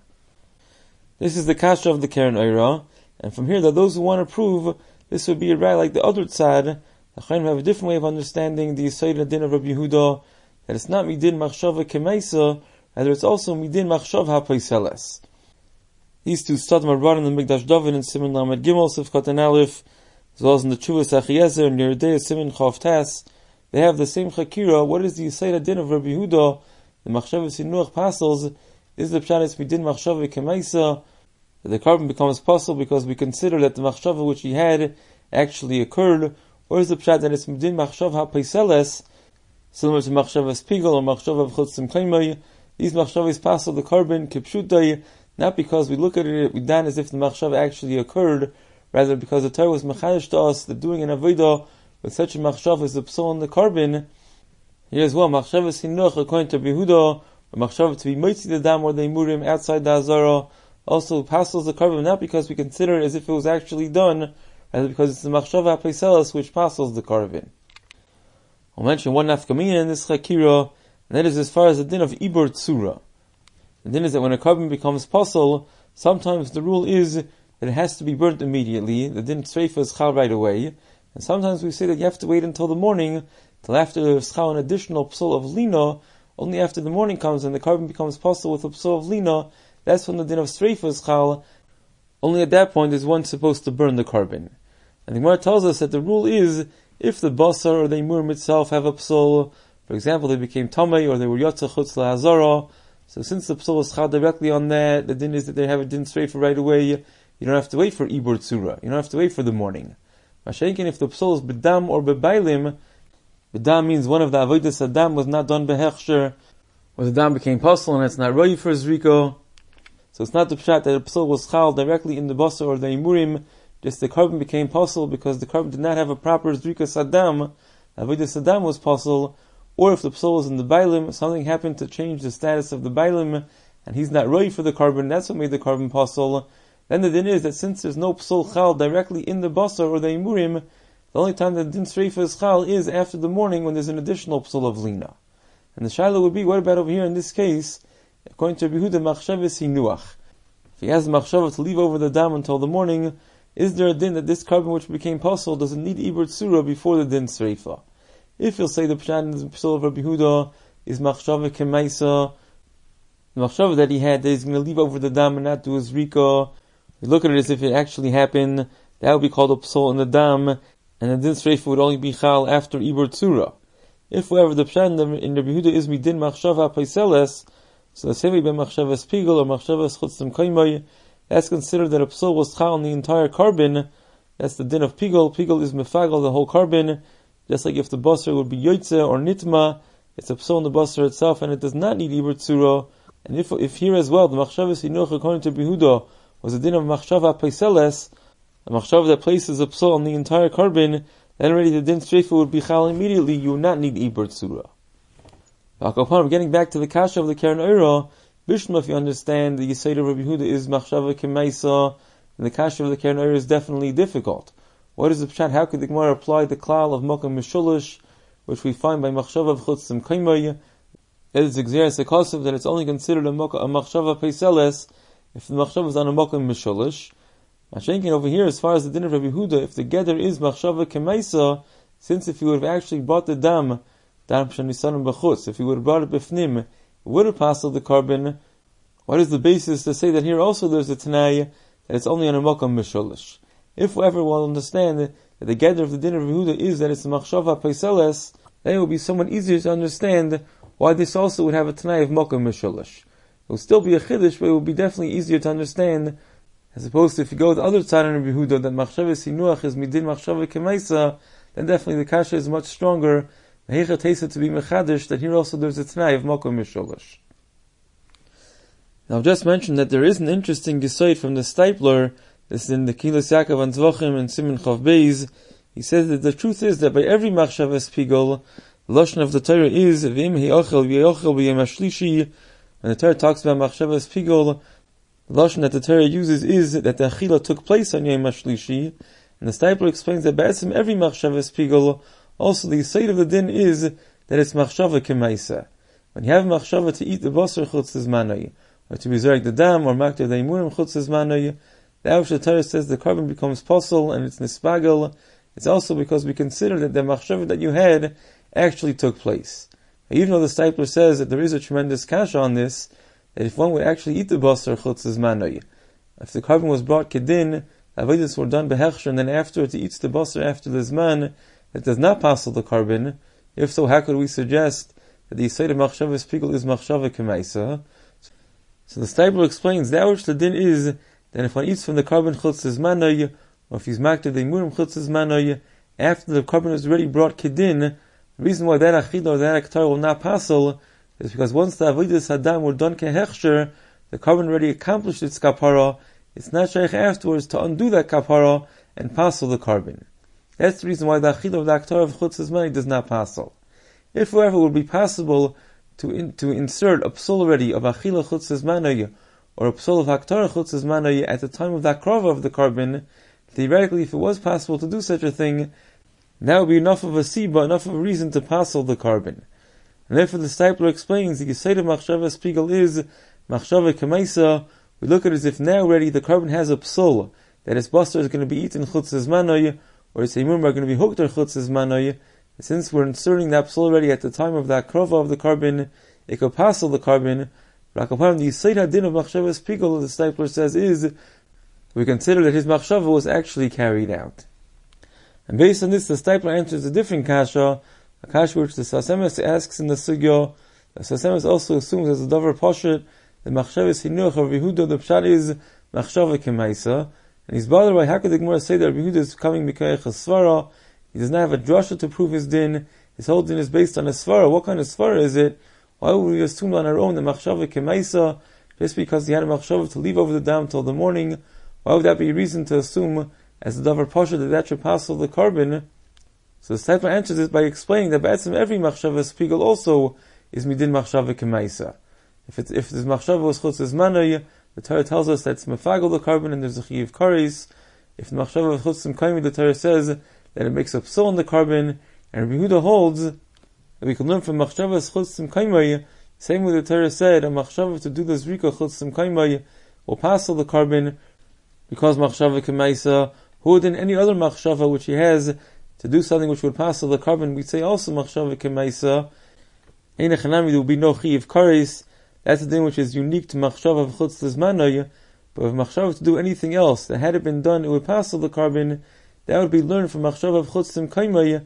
This is the kasha of the Karen Eira, and from here that those who want to prove this would be a right like the other tzad, the Chayim have a different way of understanding the Yisayid din of Rabbi Yehuda, that it's not midin Machshava Kemaisa, rather it's also midin Machshav HaPeiseles. These two stadim are brought in the Mikdash David and Siman Lamed Gimel Sifkat and Aleph, as well as in the Chuvas Achiezer near Dei Siman Chav Tas. They have the same chakira. What is the Yisayid din of Rabbi Yehuda? The Machshavas Sinuach Pasels is the pshat midin Machshava Kemaisa, that the carbon becomes possible because we consider that the Machshava which he had actually occurred, or is the pshat that it's midin Machshav HaPeiseles, similar to Machshavas Pigel or Machshav of Chutzim Kaimay. These Machshavas passel the carbon kipshutai, not because we look at it, we done as if the Machshav actually occurred, rather because the Torah was mechadish to us that doing an avodah with such a Machshav as the psal on the carbon. Here as well, Machshavas Hinuch, according to Behuda, or Machshav to be moitzi the dam or the imurim outside the Azara, also passes the carbon, not because we consider it as if it was actually done, rather because it's the Machshav HaPeiseles which passes the carbon. I'll mention one nafkamina in this chakira, and that is as far as the din of Ibor Tzura. The din is that when a carbon becomes pasul, sometimes the rule is that it has to be burnt immediately, the din tzreifa is chal right away, and sometimes we say that you have to wait until the morning, till after there's chal an additional psul of lina. Only after the morning comes and the carbon becomes pasul with a psul of lina, that's when the din of tzreifa is chal. Only at that point is one supposed to burn the carbon. And the Gemara tells us that the rule is, if the basar or the imurim itself have a psul, for example, they became tamei or they were yotza chutz lahazara, so since the psul is chal directly on that, the din is that they have a din tzreifa right away. You don't have to wait for ibur tzura. You don't have to wait for the morning. Mashenkin, if the psul is bedam or bebailim, bedam means one of the avodas adam was not done behechsher, or the dam became pasul and it's not ready for zriko. So it's not the pshat that the psul was chal directly in the basar or the imurim, just the carbon became pasul because the carbon did not have a proper zrika sadam. Avodas adam was pasul. Or if the psul was in the bailim, something happened to change the status of the bailim, and he's not ready for the carbon, that's what made the carbon pasul. Then the din is that since there's no psul chal directly in the basar or the imurim, the only time that din sreifa is chal is after the morning when there's an additional psul of lina. And the shaila would be, what about over here in this case? According to Rabbi Yehuda, machshavas hinuach. If he has the machshava to leave over the dam until the morning, is there a din that this carbon which became pasul doesn't need ibur tzura before the din sreifa? If you'll say the pshat in the psul of Rabbi Yehuda is machshava kemaisa, the machshava that he had that he's going to leave over the dam and not do his rika, we look at it as if it actually happened, that would be called a psul in the dam, and the din sreifa would only be chal after ibur tzura. If however the pshat in Rabbi Yehuda is midin machshava paiseles, so the same way by machshavas pigel or machshavas chutzim kaimay, that's considered that a psul was chal on the entire carbon. That's the din of pigol. Pigol is mefagel, the whole carbon. Just like if the basar would be yoitze or nitma, it's a psul in the basar itself, and it does not need ibur tzura. And if if here as well, the machshavas hinuch according to Behuda was the din of machshava paiseles, a machshava that places a psul on the entire carbon, then already the din streifa would be chal immediately. You would not need ibur tzura. Upon getting back to the kasha of the Keren Oira, Bishma, if you understand, the Yisayid of Rabbi Yehuda is machshava kemaisa, and the kasha of the Keren Oira is definitely difficult. What is the pshat? How could the Gemara apply the klal of Mokum Mishulish, which we find by machshava of chutzim kaimay? It is exeris ekosav that it's only considered a, mok- a machshava peiseles if the machshava is on a Mokum Mishulish. Mashenkin over here, as far as the din of Rabbi Yehuda, if the geder is machshava kemaisa, since if you would have actually bought the dam, dam shanisanim b'chutz, if you would have brought it b'fnim, it would have passed the carbon. What is the basis to say that here also there's a tanai that it's only on a Mokum Mishulish? If we ever will understand that the gather of the din of Yehuda is that it's a machshava peiseles, then it will be somewhat easier to understand why this also would have a tanai of Mokum Mishulish. It will still be a chiddush, but it will be definitely easier to understand, as opposed to if you go to the other side of Yehuda, that machshava sinuach is midin machshava kemaisa, then definitely the kasha is much stronger. Heicha teisa to be mechadish, that here also there's a tanai of Mokum Mishulish. Now I've just mentioned that there is an interesting gesayt from the Stipler. This is in the Kilas Yaakov and Zvachim and Siman Chav Beis. He says that the truth is that by every machshavas pigol, the lashon of the Torah is v'im he'ochel v'yochel b'yem hashlishi. When the Torah talks about machshavas pigol, the lashon that the Torah uses is that the achila took place on yem hashlishi. And the Stipler explains that b'etzim every machshavas pigol, also the side of the din is that it's machshava kemaisa. When you have machshava to eat the basar chutz zmanoi, or to be zerek the dam, or makter the imurim chutz zmanoi, the Avsha Torah says the carbon becomes possible and it's nispagel. It's also because we consider that the machshava that you had actually took place. Now, even though the Stipler says that there is a tremendous kasha on this, that if one would actually eat the basar chutz zmanoi, if the carbon was brought kedin, the avodas were done behechsher, and then afterwards he eats the basar after the zman, it does not pass the carbon. If so, how could we suggest that the Yisayid of machshava pigol is machshava kemaisa? So the Stipler explains that which the din is, then if one eats from the carbon chutz zmanoi, or if he's makter the imurim chutz zmanoi, after the carbon is already brought kedin, the reason why that achid or that aktar will not passel is because once the avodas hadam were done kehechsher, the carbon already accomplished its kapara. It's not shaykh afterwards to undo that kapara and passel the carbon. That's the reason why the achid of the aktar of chutz zmanoi does not passel. If however it would be possible to in, to insert a psul already of achila chutz zmanoi, or a psul of haktar chutz zmanoi at the time of that krova of the carbon, theoretically, if it was possible to do such a thing, that would be enough of a siba, enough of a reason to passel the carbon. And therefore the Stipler explains the Yisayid of machshava pigol is machshava kemaisa. We look at it as if now already the carbon has a psul, that its basar is going to be eaten chutz zmanoi, or its imum are going to be hooked or chutz zmanoi. And since we're inserting that psul already at the time of that krova of the carbon, it could passel the carbon. But upon the Yisayid hadin of machshavas pigol, the Stipler says is, we consider that his machshava was actually carried out. And based on this, the Stipler answers a different kasha, a kasha which the Sfas Emes asks in the sugya. The Sfas Emes also assumes as a davar poshet, the machshavas hinuch of Yehuda, the pshat is machshava kemaisa. And he's bothered by how could the Gemara say that Yehuda is coming mikaych a svara. He does not have a drasha to prove his din. His whole din is based on a svara. What kind of svara is it? Why would we assume on our own the machshava kemaisa, just because he had a machshava to leave over the dam till the morning? Why would that be a reason to assume, as the davar pasha, that that should pass the carbon? So the Stipler answers it by explaining that b'etzim every machshava pigol also is midin machshava kemaisa. If it's, if this machshava was chutz zmanoi, the Torah tells us that it's mefagel the carbon and there's a chiv kares. If the machshava was chutz zmanoi, the Torah says that it makes a psul on the carbon, and Rabbi Yehuda holds that we can learn from machshava chutz zmanoi, same way the Torah said, a machshava to do the zrika chutz zmanoi will pass the carbon, because machshava kemaisa, who than any other machshava which he has to do something which would pass the carbon, we'd say also machshava kemaisa. Ein echanami, there will be no chiv kares. That's the thing which is unique to machshava of chutz zmanoi. But if machshava to do anything else that had it been done, it would pass the carbon. That would be learned from machshava of chutz zmanoi.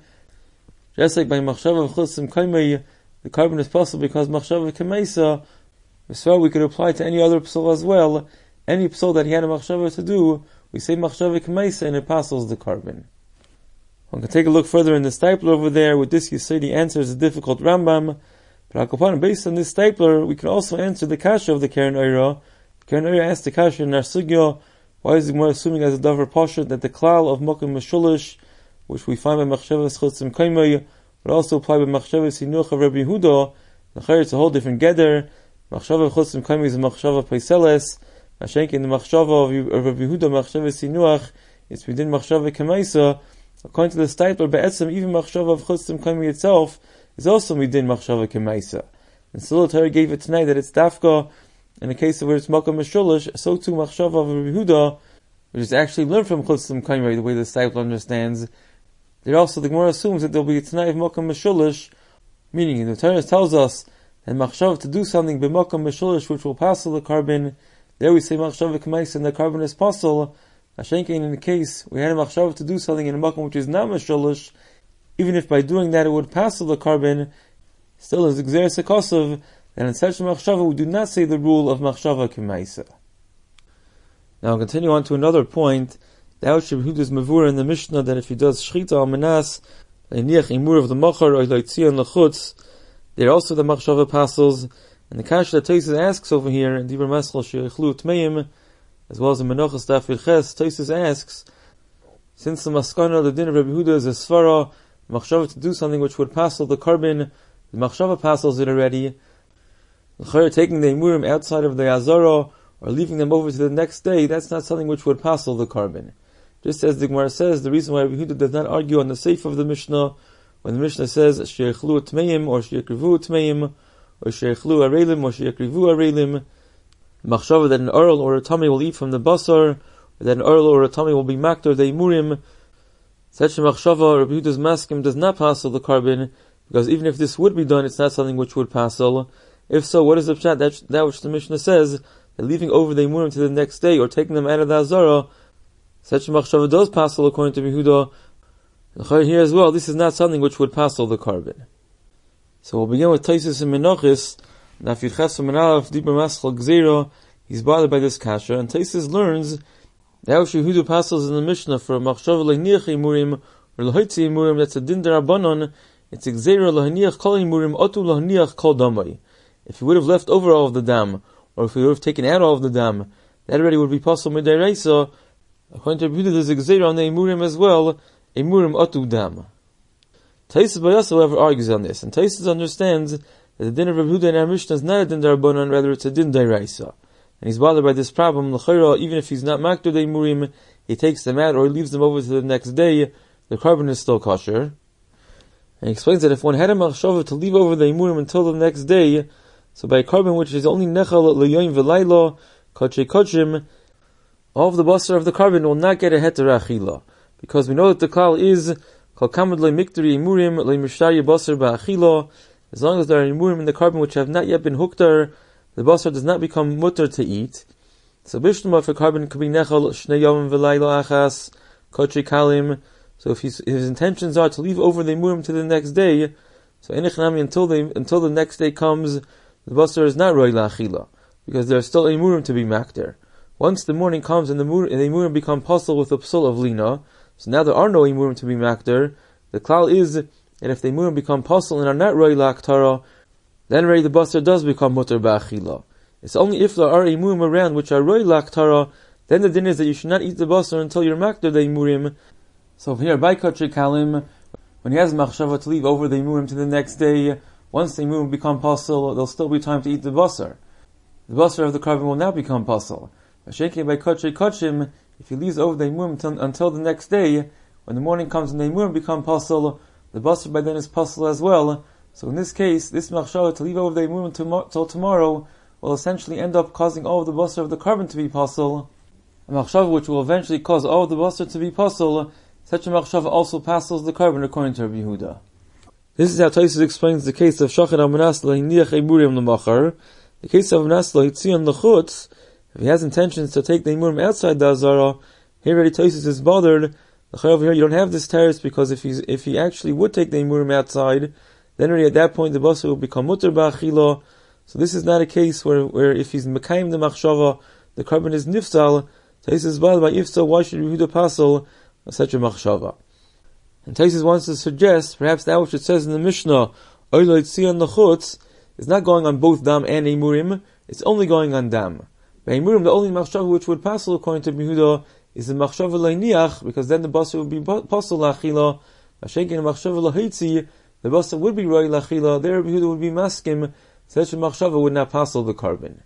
Just like by machshava of chutz zmanoi, the carbon is possible because machshava kemaisa. So we could apply to any other psul as well. any psal that he had a machshava to do, we say machshava k'maisa and it passes the carbon. One can take a look further in the stipler over there. With this, you say the answer is a difficult Rambam. But Akapan, based on this stipler, we can also answer the kasha of the Keren Oira. Keren Oira asked the kasha in our sugya, why is the Gemara assuming as a davar pasha that the klal of mokum meshulish, which we find by machshavas chutzim kaimay, would also apply by machshavas hinuch of Rabbi Yehuda? The it's a whole different gather. Machshava chutzim kaimay is a machshava paiseles. Mashenk in the machshava of Rabbi Yehuda machshavas hinuch is within machshava kemaisa. According to the stipler, be'etzem even machshava of chutzim kaimay itself is also within machshava kemaisa. And still the Torah gave it tonight that it's dafka in the case of where it's mokum meshulish, so too machshava of Rabbi Yehuda, which is actually learned from chutzim kaimay, the way the stipler understands. There also the Gemara assumes that there will be a tonight of mokum meshulish, meaning the Torah tells us that machshava to do something b'mokum meshulish which will passel the carbon. There we say machshava k'maisa and the carbon is passel. Ashenkein in the case we had a machshava to do something in a mokum which is not meshulish, even if by doing that it would passel the carbon, still is exeris hakosov that in such a machshava we do not say the rule of machshava k'maisa. Now I'll continue on to another point. The Aushib Huda's mavur in the Mishnah that if he does shchita al manas, leiniach imur of the machar or leitzion lechutz, there also the machshava passes. And the kasha that Tosfos asks over here in Dibur Maschal sheichlu tmeim, as well as in Menachos Daf Ches, Tosfos asks, since the maskana of the din of Rabbi Yehuda is a svara, machshava to do something which would passel the carbon, the machshava passes it already. The taking the imurim outside of the azara or leaving them over to the next day, that's not something which would passel the carbon. Just as the Gemara says, the reason why Rabbi Yehuda does not argue on the seif of the Mishnah, when the Mishnah says sheichlu tmeim or sheikrivu tmeim or sheichlu arelim or sheikrivu arelim, machshava that an oral or a tummy will eat from the basar, or that an oral or a tummy will be maktor the imurim, such a machshava Rabbi Yehuda's maskim does not passel the carbon, because even if this would be done, it's not something which would passel. If so, what is the pshat? That, that which the Mishnah says, that leaving over the imurim to the next day or taking them out of the azara, such a machshava does passel according to Yehuda. Here as well, this is not something which would passel the carbon. So we'll begin with Tosfos and Menachos. Nafir Ches from Menalef Dibur Maschal Gzeira. He's bothered by this kasha, and Tosfos learns that how Yehuda passels in the Mishnah for machshava leiniach imurim or lehoitzi imurim. That's a din derabanan. It's gzeira leiniach kol imurim otu leiniach kol damai. If he would have left over all of the dam, or if he would have taken out all of the dam, that already would be passel midiraisa. According to Yehuda, there's a gzeira on the imurim as well. Imurim otu dam. Tosfos Bayas, however, argues on this, and Tosfos understands that the din of Rabbi Yehuda in our Mishnah is not a din derabanan, rather it's a din deraisa. And he's bothered by this problem. L'chayra, even if he's not maktor the imurim, he takes them out or he leaves them over to the next day, the carbon is still kosher. And he explains that if one had a machshava to leave over the imurim until the next day, so by a carbon which is only nechal l'yoyim v'layla, kodshe kodshim, all of the basar of the carbon will not get a heter achila, because we know that the klal is kol kamad le'miktari imurim le'mishtari basar ba'achila. As long as there are imurim in the carbon which have not yet been huktar, the basar does not become mutter to eat. So bishlama, if a carbon could be nechal shnei yom v'layla achas kodshe kalim, so if his, his intentions are to leave over the imurim to the next day, so enechnami until the until the next day comes, the basar is not roi la'achila, because there are still imurim to be makter. Once the morning comes and the imurim become puzzled with the psul of lina, so now there are no imurim to be makter. The klal is that if the imurim become puzzled and are not roi la'aktara, then already the basar does become mutter ba'achila. It's only if there are imurim around which are roi la'aktara, then the din is that you should not eat the basar until you're makter the imurim. So here, by kodshe kalim, when he has machshava to leave over the imurim to the next day, once the imurim become puzzled, there'll still be time to eat the basar. The basar of the carbon will not become puzzled. Shaking by kodshe kodshim, if he leaves over the imurim until, until the next day, when the morning comes and the imurim become puzzled, the basar by then is puzzled as well. So in this case, this machshava to leave over the imurim until tomorrow will essentially end up causing all of the basar of the carbon to be puzzled. A machshava which will eventually cause all of the basar to be puzzled, such a machshava also passes the carbon according to Rabbi Yehuda. This is how Tosfos explains the case of shachin al manas leiniach imurim l'machar. The case of manas leitzion lechutz, if he has intentions to take the imurim outside the azara, here already Tosfos is bothered. Over here you don't have this terrace, because if he's if he actually would take the imurim outside, then already at that point the basar will become mutter ba'achila. So this is not a case where where if he's mekayim the machshava the carbon is nifsal. Taisus bal by if so, why should Yehuda passel such a machshava? And Taisus wants to suggest perhaps that which it says in the Mishnah, Oiloi tzion lachutz, is not going on both dam and emurim. It's only going on dam. By emurim, the only machshava which would passel according to Yehuda is the machshava leiniach, because then the basar would be passel lachila. Mashenkin machshava lahitzi, the basar would be roi lachila. There Yehuda would be maskim. Such a machshava would not passel the carbon.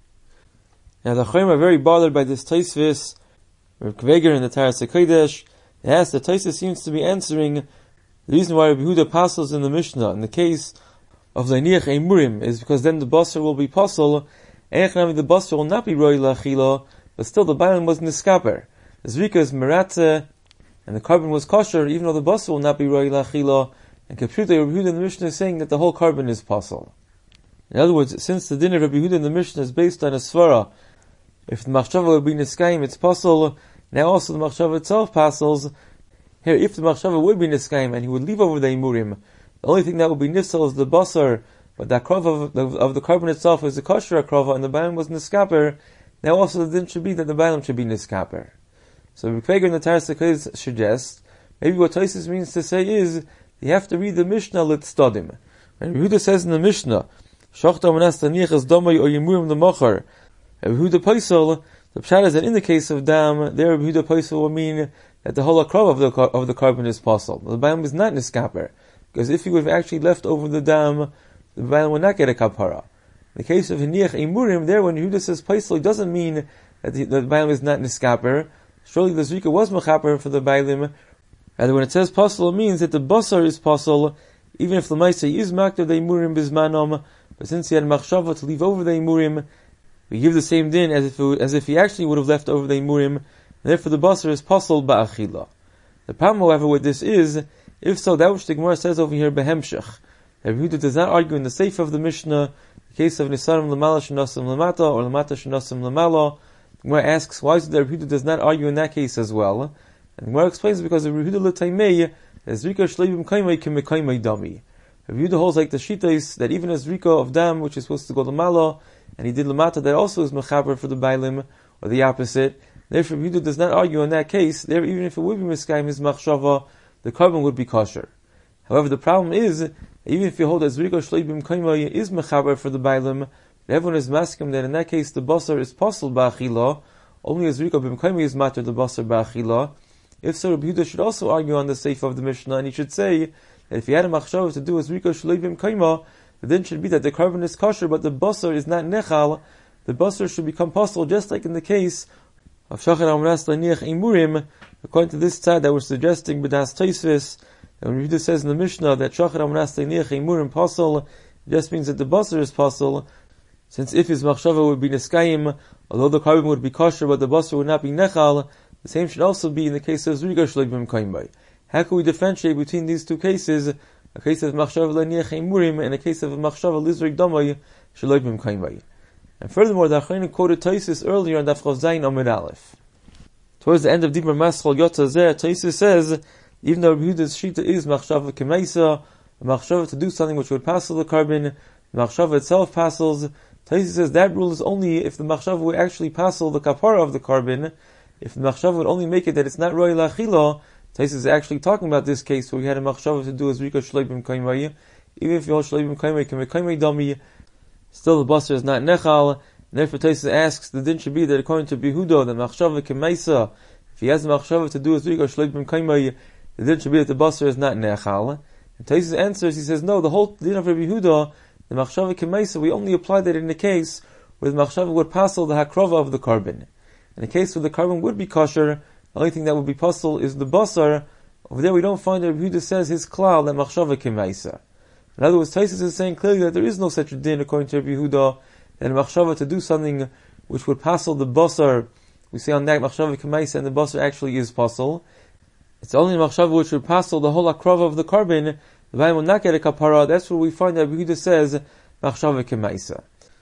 Now the Chayim are very bothered by this Taisvis. Rav Kveger in the Taras HaKodesh, they ask that Taisvis seems to be answering the reason why Rabbi Yehuda passels in the Mishnah in the case of Leiniach Eimurim is because then the basar will be passel, and the basar will not be roi lachila, but still the bailam was niskaper. The zrika is meratze, and the carbon was kosher, even though the basar will not be roi lachila, and Kepshuta Rabbi Yehuda in the Mishnah is saying that the whole carbon is passel. In other words, since the din of Rabbi Yehuda in the Mishnah is based on a svara, if the machshava would be niskayim, it's passel. Now also the machshava itself passels. Here, if the machshava would be niskayim and he would leave over the imurim, the only thing that would be nifsal is the basar, but the krova of the, of the carbon itself is the kosher krova, and the bailam was niskaper. Now also the din should be that the bailam should be niskaper. So Rabbi Kveger in the Taras HaKodesh suggests maybe what Taisus means to say is you have to read the Mishnah litstadim. When Yehuda says in the Mishnah, Shachta manas taniach as damay or yimurim the machar. Rabbi Yehuda Paisel, the pshat is that in the case of dam, there Rabbi Yehuda Paisel will mean that the whole akrav of the of the carbon is passel. The bailam is not niskaper, because if he would have actually left over the dam, the bailam would not get a kapara. In the case of hiniach imurim, there when Yehuda says Paisel, it doesn't mean that the, the bailam is not niskaper. Surely the zrika was mechaper for the bailim. Rather, when it says passel, it means that the basar is passel, even if the ma'aseh is makter the imurim bizmanom. But since he had machshava to leave over the imurim, we give the same din as if it, as if he actually would have left over the imurim, and therefore the basar is passel ba'achila. The problem, however, with this is, if so, that which the Gemara says over here behemshech, Rabbi Yehuda does not argue in the seif of the Mishnah, the case of nisarim lamala shenasim lamata or lamata shenasim lamala. The Gemara asks, why is it that Rabbi Yehuda does not argue in that case as well? And the Gemara explains because of Rabbi Yehuda l'taimei, as rika shleibim kaimei kemekaimei dami. Rabbi Yehuda holds like the shita is that even as rika of dam, which is supposed to go lamala, and he did lamata, that also is mechaber for the bailim, or the opposite. Therefore, Rabbi Yehuda does not argue in that case. There, even if it would be miskayim his machshava, the carbon would be kosher. However, the problem is, even if you hold as rika shleibim kaimei is mechaber for the bailim, everyone is maskim that in that case the basar is passel ba'achila, only as rika bim kaimei is matter the basar ba'achila. If so, Rabbi Yehuda should also argue on the seif of the Mishnah, and he should say that if he had a machshava to do as rika shleibim kaimei, the din should be that the carbon is kosher, but the basar is not nechal. The basar should become possible, just like in the case of shachar amras laniach imurim. According to this tzad that we're suggesting, b'das Taisvis, and when Yehuda says in the Mishnah that shachar amras laniach imurim passel, it just means that the basar is passel. Since if his machshava would be niskayim, although the carbon would be kosher, but the basar would not be nechal, the same should also be in the case of zrika shleibim kaimei. How can we differentiate between these two cases? A case of machshava laniach imurim and a case of machshava lizrik damay shleibim kaimei. And furthermore, the Achronim quoted Taisus earlier on Daf Chav Zayin Amud Aleph. Towards the end of Dibur Maschal Yotza Zeh, Taisus says, even though Rabbi Yehuda's shita is machshava kemaisa, a machshava to do something which would passel the carbon, the machshava itself passels. Taisus says that rule is only if the machshava would actually passel the kapara of the carbon. If the machshava would only make it that it's not roi lachila, Taisus is actually talking about this case where we had a machshava to do as rika shleibim kaimei. Even if you hold shleibim kaimei kemekaimei dami, still the basar is not nechal, and therefore Taisus asks, the din should be that according to Yehuda, the machshava kemaisa, if he has the machshava to do as rika shleibim kaimei, the din should be that the basar is not nechal. And Taisus answers, he says, no, the whole din of Rabbi Yehuda, the machshava kemaisa, we only apply that in the case where the machshava would passel the hakrova of the carbon. In the case where the carbon would be kosher, the only thing that would be passel is the basar. Over there we don't find that Rabbi Yehuda says his klal, that machshava kemaisa. In other words, Taisus is saying clearly that there is no such a din according to Rabbi Yehuda, that a machshava to do something which would passel the basar, we say on that machshava kemaisa, and the basar actually is passel. It's only a machshava which would passel the whole akrava of the carbon, the bailam will not get a kapara. That's where we find that Rabbi Yehuda says machshava kemaisa.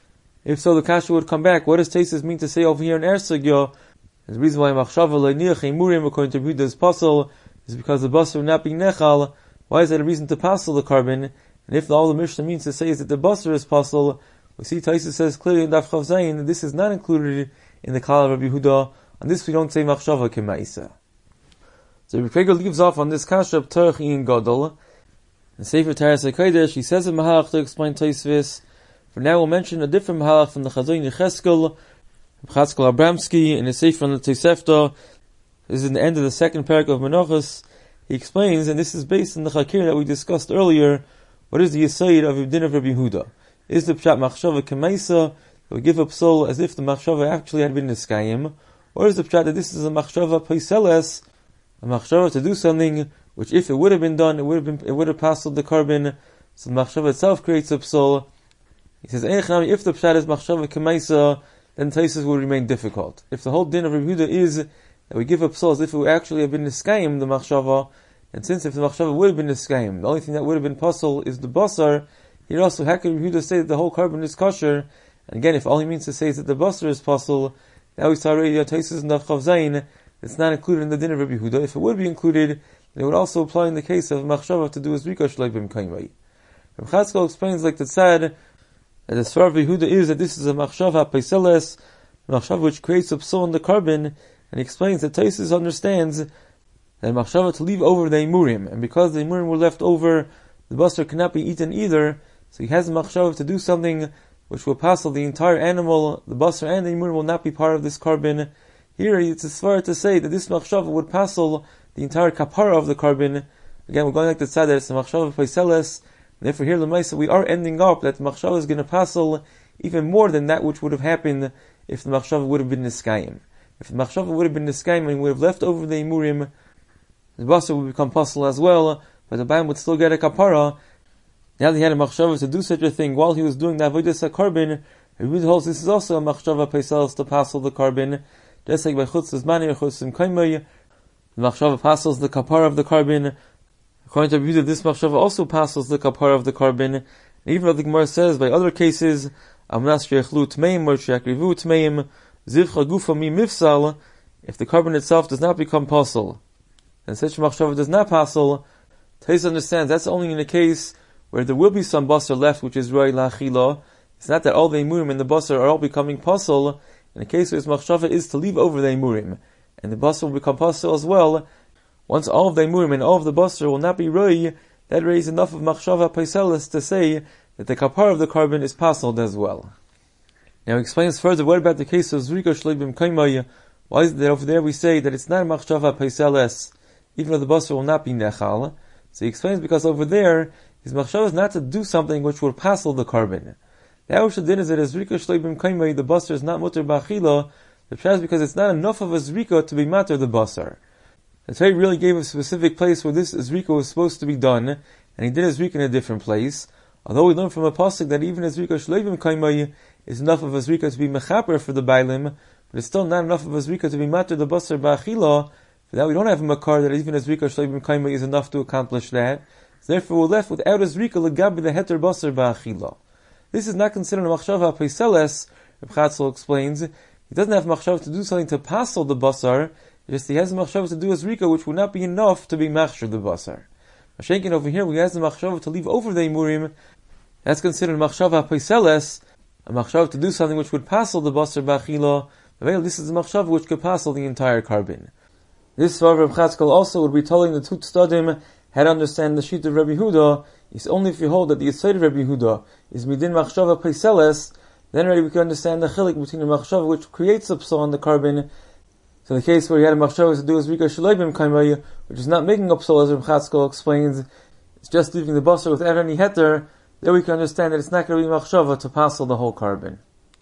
If so, the kasha would come back. What does Taisus mean to say over here in Ersagya? The reason why machshava leiniach imurim according to Rabbi Yehuda is passel is because the basar would not be nechal. Why is that a reason to passel the carbon? And if all the Mishnah means to say is that the basar is passel, we see Taisus says clearly in Daf Chav Zayin that this is not included in the Klal of Rabbi Yehuda. On this we don't say machshava kemaisa. So Rabbi Krieger leaves off on this kasha of Terech in Gadol. In Sefer Taras HaKodesh, he says a mahalach to explain Tosfos. For now we'll mention a different mahalach from the Chazon Yecheskel, Chazkel Abramsky, in the Sefer on the Tosefta. This is in the end of the second parak of Menachos. He explains, and this is based on the Chakir that we discussed earlier, what is the Yesod of Din of Rabbi Yehuda? Is the Pshat Machshava Kemaisa, that we give up soul as if the Machshava actually had been Niskayim, or is the Pshat that this is a Machshava Paiseles, a Machshava to do something, which if it would have been done, it would have been, it would have passed the carbon, so the Machshava itself creates up soul. He says, if the Pshat is Machshava Kemaisa, then Taisus will remain difficult. If the whole Din of Rabbi Yehuda is that we give up soul as if it would actually have been Niskayim, the Machshava, and since if the Machshava would have been Niskayim, the only thing that would have been possible is the Basar, here also, how can Rabbi Yehuda say that the whole carbon is kosher? And again, if all he means to say is that the Basar is possible, now we saw already Taisus and Chav Zayin, it's not included in the Din of Rabbi Yehuda. If it would be included, then it would also apply in the case of Machshava to do as Rika Shlei B'm Kaimai. Rabbi Chatzkel explains like the Tzad, that the Svar of Yehuda is that this is a Machshava Paiseles, a Machshava which creates a psul in the carbon, and he explains that Taisus understands that Machshava to leave over the Imurim, and because the Imurim were left over, the Basar cannot be eaten either, so he has a Machshava to do something which will passel the entire animal, the Basar and the Imurim will not be part of this carbon. Here it's a Svar to say that this Machshava would passel the entire kapara of the carbon. Again, we're going like the Tzad that it's a Machshava Paiseles, and therefore here L'maisa we are ending up that the Machshava is going to passel even more than that which would have happened if the Machshava would have been Niskayim. If the Machshava would have been Niskayim and would have left over the Imurim, the Basar would become passel as well, but the Baim would still get a kapara. Now that he had a Machshava to do such a thing while he was doing the Avodas HaKarbon, Rabbi holds this is also a Machshava Paiseles to passel the carbon, just like by Chutz Zmani or Chutz Kaimai, the Machshava passels the kapara of the carbon. According to Rabbi, this Machshava also passels the kapara of the carbon. And even though the Gemara says by other cases, Amnas Sheichlu Tmeim or Sheikrivu Tmeim, Zivcha Gufa Mi Mifsal, if the carbon itself does not become passel, and such Machshava does not passel, Tais understands that's only in a case where there will be some basar left, which is Roi Lachila. It's not that all the Imurim and the basar are all becoming passel. In a case where his Machshava is to leave over the Imurim, and the basar will become passel as well, once all of the Imurim and all of the basar will not be Roi, that raises enough of Machshava Paiseles to say that the kapar of the carbon is passel as well. Now he explains further, what about the case of Zrika Shlei B'm Kaimai? Why is it that over there we say that it's not Machshava Paiseles, even though the basar will not be Nechal? So he explains because over there, his Machshava is not to do something which will passel the carbon. The Aushad Din is that as Zrika Shlei B'm Kaimai, the basar is not mutter b'achila, the pshat is because it's not enough of a Zrika to be matter the basar. The Torah really gave a specific place where this Zrika was supposed to be done, and he did a Zrika in a different place. Although we learn from a pasuk that even a Zrika Shlei B'm Kaimai is enough of a Zrika to be mechaper for the Bailim, but it's still not enough of a Zrika to be matter the basar b'achila. For that we don't have a makar that even a Zrika Shlei B'm Kaimai is enough to accomplish that. So therefore we're left without a Zrika legabi the heter basar b'achila. This is not considered a Machshava Paiseles, Reb Chatzkel explains. He doesn't have Machshava to do something to passel the basar, just he has a Machshava to do a Zrika, which would not be enough to be Machshir the basar. Mashenkin over here, we have the Machshava to leave over the Imurim, that's considered Machshava Paiseles, a Machshava to do something which would passel the basar b'achila. This is a Machshava which could passel the entire carbon. This Svar of Reb Chatzkel also would be telling the two Tzadim how to understand the sheet of Rabbi Yehuda. It's only if you hold that the Yesod of Rabbi Yehuda is midin Machshava Paiseles, then already we can understand the chilik between the Machshava which creates a psul on the carbon. So in the case where he had a Machshava to do as Rika Shlei B'm Kaimai, which is not making a psul, as Reb Chatzkel explains, it's just leaving the basar without any heter, then we can understand that it's not going to be Machshava to passel the whole carbon.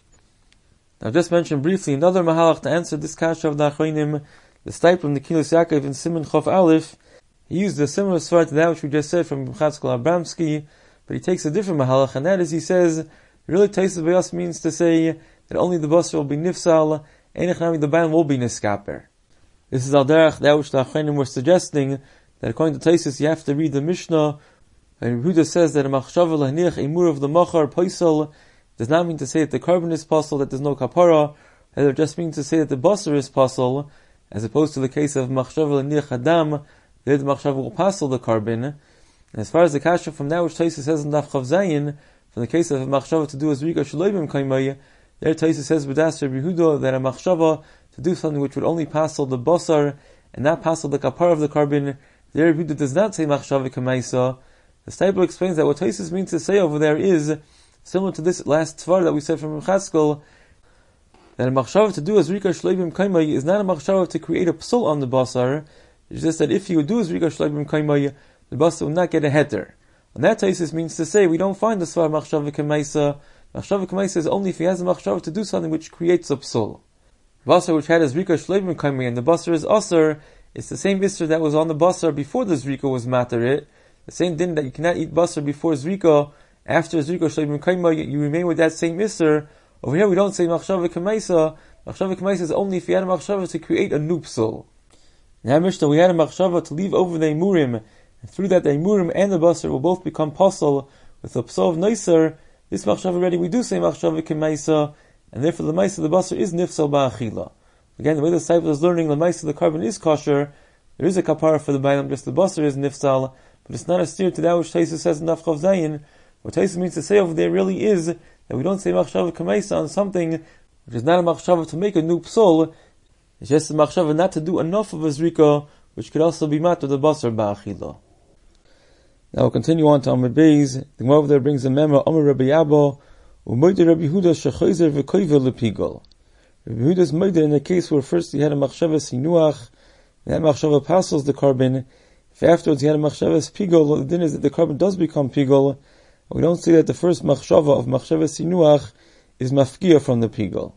Now I've just mentioned briefly another mahalach to answer this kasha of the Achronim, the stipe from the Kilos Yaakov in Simon Chof Aleph. He used a similar svar to that which we just said from Chatzkel Abramsky, but he takes a different mahalach, and that is, he says, really Taisus B'yas means to say that only the basar will be nifsal, and the ban will be niskaper. This is al derech that which the Achronim were suggesting, that according to Taisus you have to read the Mishnah, and Yehuda says that a machshava lahniach emur of the machar paisal does not mean to say that the carbon is possible, that there's no kapara, rather just means to say that the basar is possible, as opposed to the case of machshava lahniach adam, there the machshava will passel the carbon. And as far as the kasha from that which Taisus says in Daf Chav Zayin, from the case of machshava to do as Rika Shlei B'm Kaimai, There Taisa says B'das Rabbi Yehuda that a machshava to do something which would only passel the basar and not passel the kapar of the carbon. There Rabbi Yehuda does not say machshava k'maisa. The Stable explains that what Taisus means to say over there is similar to this last tvar that we said from Chazkel, that a machshava to do as rika shleibim kaimai is not a machshava to create a psul on the basar. It's just that if you would do as rika shleibim kaimai, the basar will not get a heter. And that Taisus means to say we don't find the svar machshava k'maisa. Machshava k'maisa is only if he has a machshava to do something which creates a psul. Basar which had a zrika shleibim kaimai and the basar is asar, it's the same isser that was on the basar before the zrika was materit. The same din that you cannot eat basar before zrika, after zrika shleibim kaimai, you remain with that same isser. Over here we don't say machshava k'maisa. Machshava k'maisa is only if you had a machshava to create a new psul. In our Mishnah we had a machshava to leave over the imurim, and through that the imurim and the basar will both become pasal with the psul of noiser. This machshava already we do say machshava k'maisa, and therefore the maisa the basar is nifsal ba'achila. Again, the way the disciple is learning the maisa the carbon is kosher. There is a kapara for the bailam, just the basar is nifsal, but it's not a steer to that which Taisus says in Nafchav Zayin. What Taisus means to say over there really is that we don't say machshava k'maisa on something which is not a machshava to make a new psul. It's just a machshava not to do enough of a zrika, which could also be mat with the basar ba'achila. Now we'll continue on to Amud Beis. The Gemara over there brings a memo, Amar Rabbi Abba, U'moide Rabbi Yehuda shechoizer v'koiver lepigol. Rabbi Yehuda's moide in a case where first he had a machshava sinuach, and that machshava passes the carbon. If afterwards he had a machshava pigol, the din is that the carbon does become pigol. We don't say that the first machshava of machshava sinuach is mafkia from the pigol.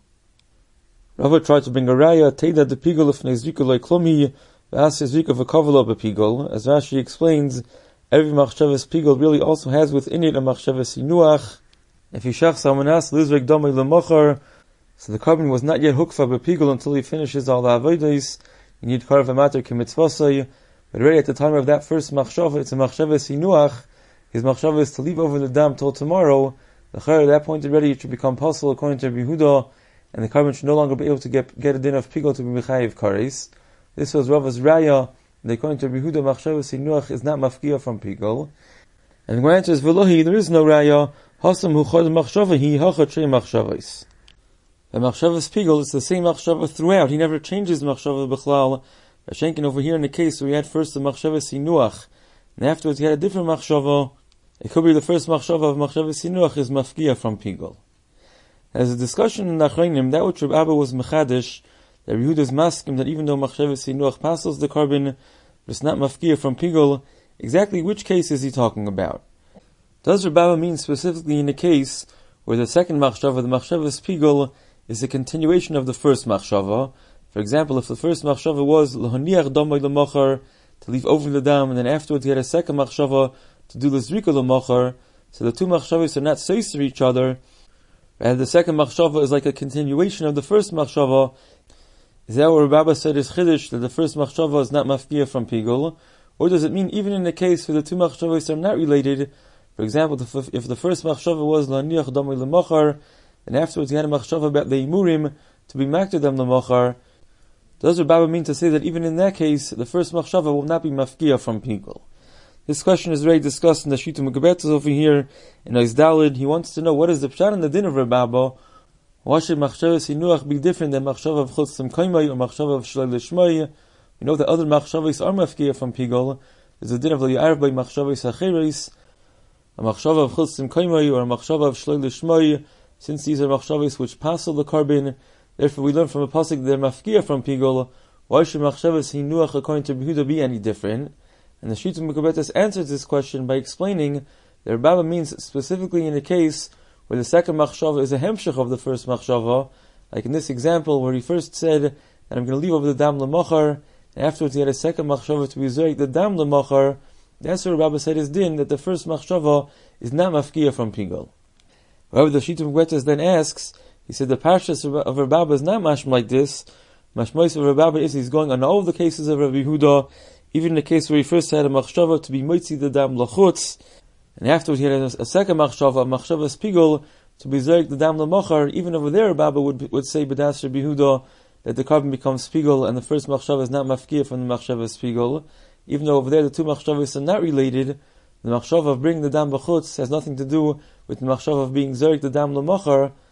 Rava tried to bring a raya, teida the pigol if nezrika loy klomi, v'as nezrika v'kavala b'pigol. As Rashi explains, every machshava's pigol really also has within it a machshava sinuach. If you shach someone else, lizrek domay lemachar, so the carbon was not yet hukfa b'pigol until he finishes all the avodos. You need karv amater k'mitzvasay, but already at the time of that first machshava, it's a machshava sinuach. His machshava is to leave over the dam till tomorrow. The chayr at that point already it should become possible according to Rabbi Yehuda, and the carbon should no longer be able to get get a din of pigol to be mechayiv kares. This was Rava's raya. And according to Rabbi Yehuda, machshava sinuach is not mafkia from pigol. And the answer is velohi. There is no raya. Hasam hu chod machshava hi hachat trei machshavos. The machshava's pigol is the same machshava throughout. He never changes machshava b'chlal. Rashenkin over here in the case where he had first the machshava sinuach, and afterwards he had a different machshava. It could be the first machshava of machshava sinuach is mafkia from pigol. As a discussion in Nachronim, that which Reb Abba was mechadish, that Yehuda's maskim that even though machshava sinuach passes the carbon, but it's not mafkia from pigol, exactly which case is he talking about? Does Reb Abba mean specifically in a case where the second machshava, the machshava's pigol, is a continuation of the first machshava? For example, if the first machshava was l'honiach domay l'machar, to leave over the dam, and then afterwards he had a second machshava to do l'zrika l'machar, so the two machshavas are not seis to each other, and the second machshava is like a continuation of the first machshava. Is that what Rabbi said is chiddush, that the first machshava is not mafkia from pigol? Or does it mean even in the case where the two machshavas are not related? For example, if, if the first machshava was l'honiach domay l'machar, and afterwards he had a machshava about the imurim to be makter them l'machar, does Rabbi mean to say that even in that case, the first machshava will not be mafkia from pigol? This question is already discussed in the Shita Megabetas over here in Oizdalid. He wants to know what is the pshat and the din of Rabbi. Why should machshava sinuach be different than machshava of chutzim kaimai or machshava of shlei lishmai? We know that other machshavas are mafkia from pigol. There's a din of li'arv by machshavas acheres, a machshava of chutzim kaimai or a machshava of shlei lishmai. Since these are machshavas which passel the carbon, therefore we learn from a pasuk that they're mafkia from pigol. Why should machshavas sinuach according to Yehuda be any different? And the Shita Megabetas answers this question by explaining that Rabbi means specifically in a case where the second machshava is a hemshech of the first machshava, like in this example where he first said that I'm going to leave over the dam l'machar, and afterwards he had a second machshava to be zerek the dam l'machar. That's what Rabbi said is din, that the first machshava is not mafkia from pigol. However, the Shita Megabetas then asks, he said the parshas of Rabbi is not mashma like this. Mashmois of Rabbi is he's going on all of the cases of Rabbi Yehuda, even in the case where he first had a machshava to be moitzi the dam lachutz, and afterwards he had a, a second machshava, a machshava's pigol, to be zerek the dam lamachar. Even over there, Baba would would say b'das Rabbi Yehuda that the carbon becomes pigol, and the first machshava is not mafkia from the machshava's pigol. Even though over there the two machshavas are not related, the machshava of bringing the dam b'chutz has nothing to do with the machshava of being zerek the dam lamachar.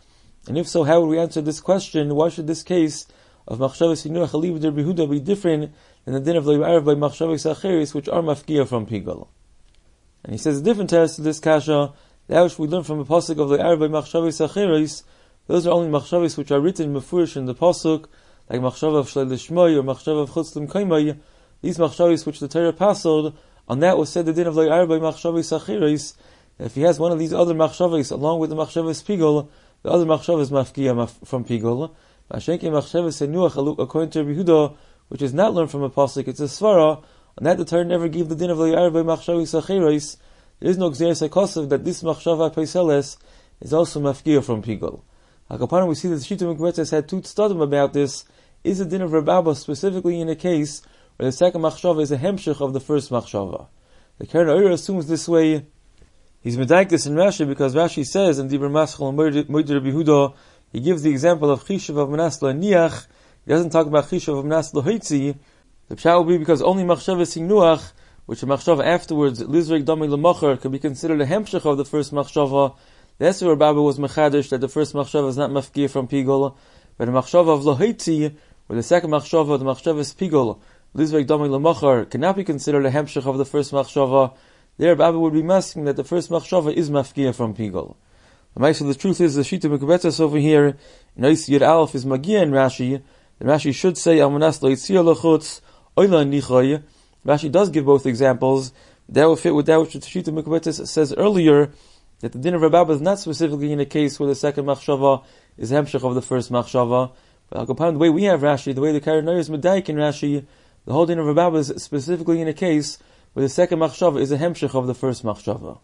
And if so, how would we answer this question? Why should this case of Machshavas Sinuach Aliv Der Behuda be different than the din of Lo Ya'arav by Machshavas Acheris, which are Mafkiya from Pigol? And he says a different test to this kasha, that which we learn from the pasuk of Lo Ya'arav by Machshavas Acheris, those are only Machshavas which are written Mefurish in the pasuk, like Machshav of Shlei Lishmoy or Machshav of Chutz L'Mkoymay. These Machshavas which the Torah passed, on that was said the din of Lo Ya'arav by Machshavas Acheris. If he has one of these other Machshavas along with the Machshavas Pigol, the other Machshav is Mafkiya from Pigol. Mashenke Machshavas Sinuach, according to Rabbi Yehuda, which is not learned from a pasuk, it's a svara, and that the Torah never gave the din of Lo Ya'arav by Machshavas Acheris. There is no Gzeres HaKosav that this Machshava Peiseles is also Mafkiya from Pigol. Hakapanim, we see that the Shita Mikvetes had two tzadim about this. Is the din of Reb Abba specifically in a case where the second Machshava is a hemshich of the first Machshava? The Keren Oyer assumes this way. He's medayik this in Rashi because Rashi says in Dibur Maschal and Moed Rabbi Yehuda, he gives the example of Chishav of Manas Lo Niach. He doesn't talk about Chishav of Manas Lo Hoitzi. The pshat will be because only Machshavas Sinuach, which a Machshava afterwards, Lizrek Dami L'Mocher, can be considered a hemshich of the first Machshava. That's where Rabbi was mechadish that the first Machshava is not Mafkiya from Pigol, but a Machshava of Lo Hoitzi, where the second Machshava, the Machshavas Pigol, Lizrek Dami L'Mocher, cannot be considered a hemshich of the first Machshava. There, Rabbi would be masking that the first Machshava is Mafkiya from Pigol. So the truth is, the Shita Mekubetzes over here, in Ois Yud Aleph is Magia in Rashi. The Rashi should say, Almanas Lo Yitzir L'Chutz, Oila Nichoy. Rashi does give both examples. That will fit with that which the Shita Mekubetzes says earlier, that the din of Rabbi is not specifically in a case where the second Machshava is Hemshech of the first Machshava. But upon the way we have Rashi, the way the Keren Oyer is Medayik in Rashi, the whole din of Rabbi is specifically in a case where the second Machshava is a Hemshech of the first Machshava.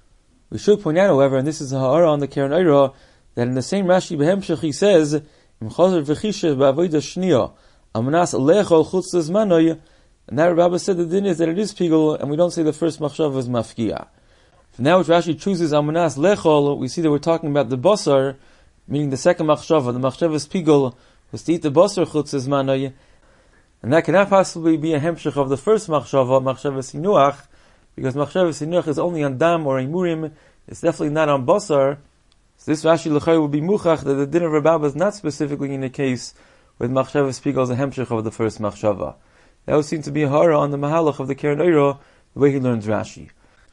We should point out, however, and this is a ha'ara on the Keren Oyer, that in the same Rashi Behemshech he says, Im Chazer V'chishev Ba'avoida Shniya, Amanas Lechol Chutz Lezmanoy, and that Rabbi said the din is that it is Pigol, and we don't say the first Machshava is Mafkiya. From now which Rashi chooses Amanas Lechol, we see that we're talking about the Basar, meaning the second Machshava, the Machshavas Pigol, was to eat the Basar Chutz Lezmanoy, and that cannot possibly be a Hemshech of the first Machshava, Machshavas Sinuach, because Machshavas Sinuach is only on Dam or Imurim, it's definitely not on Basar. So this Rashi L'chai would be Muchach that the din of Rabba is not specifically in a case with Machshavas Pigol as a Hemshech of the first Machshava. That would seem to be a hara on the Mahalach of the Keren Oyer, the way he learns Rashi.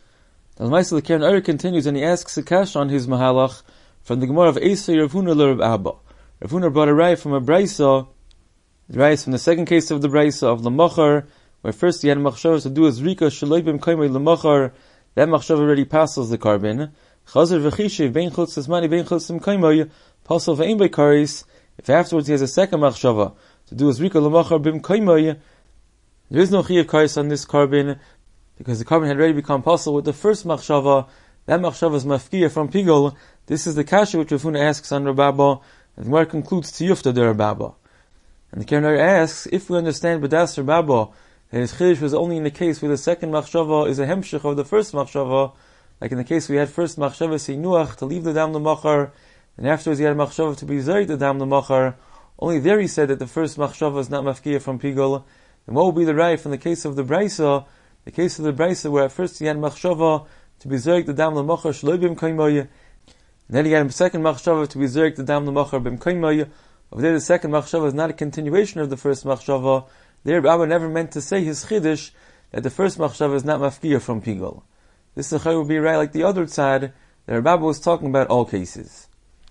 The Maisa the Keren Oyer continues and he asks a kash on his Mahalach from the Gemara of Eisei Rav Huna le Rav Abba. Rav Huna brought a raya from a Braisa, the raya is from the second case of the Braisa of L'Mocher, where first he had a Machshava to do as Rika Shaloi Bim Kaimei L'Mocher, that Machshava already passes the carbon. Chazer V'chishiv Bein Chutz Zmani Bein Chutz Kaimei Pasal Ve'im Beikaris. If afterwards he has a second Machshava to do as Rika L'Mocher Bim Kaimei, there is no Chiyav Karis on this carbon, because the carbon had already become possible with the first Machshava. That Machshava is Mafkiya from Pigol. This is the kasha which Rav Huna asks on Rav Abba, and the Gemara concludes Tiyufta de Rav Abba. And the Keren Oyer asks, if we understand B'das Rav Abba, that his Chiddush was only in the case where the second Machshava is a Hemshech of the first Machshava, like in the case we had first Machshava Sinuach to leave the Dam L'Machar, and afterwards he had Machshava to be Zayt the Dam L'Machar, only there he said that the first Machshava is not Mafkiya from Pigol. And what will be the right from the case of the Braisa, the case of the Braisa where at first he had Machshava to be Zayt the Dam L'Machar Shloi Bim Kaimei, and then he had a second Machshava to be Zayt the Dam L'Machar Bim Kaimei. Over there the second Machshava is not a continuation of the first Machshava. There Abba never meant to say his Chiddush that the first Machshava is not Mafkiya from Pigol. This Zechai would be right like the other side, that Rabbi was talking about all cases.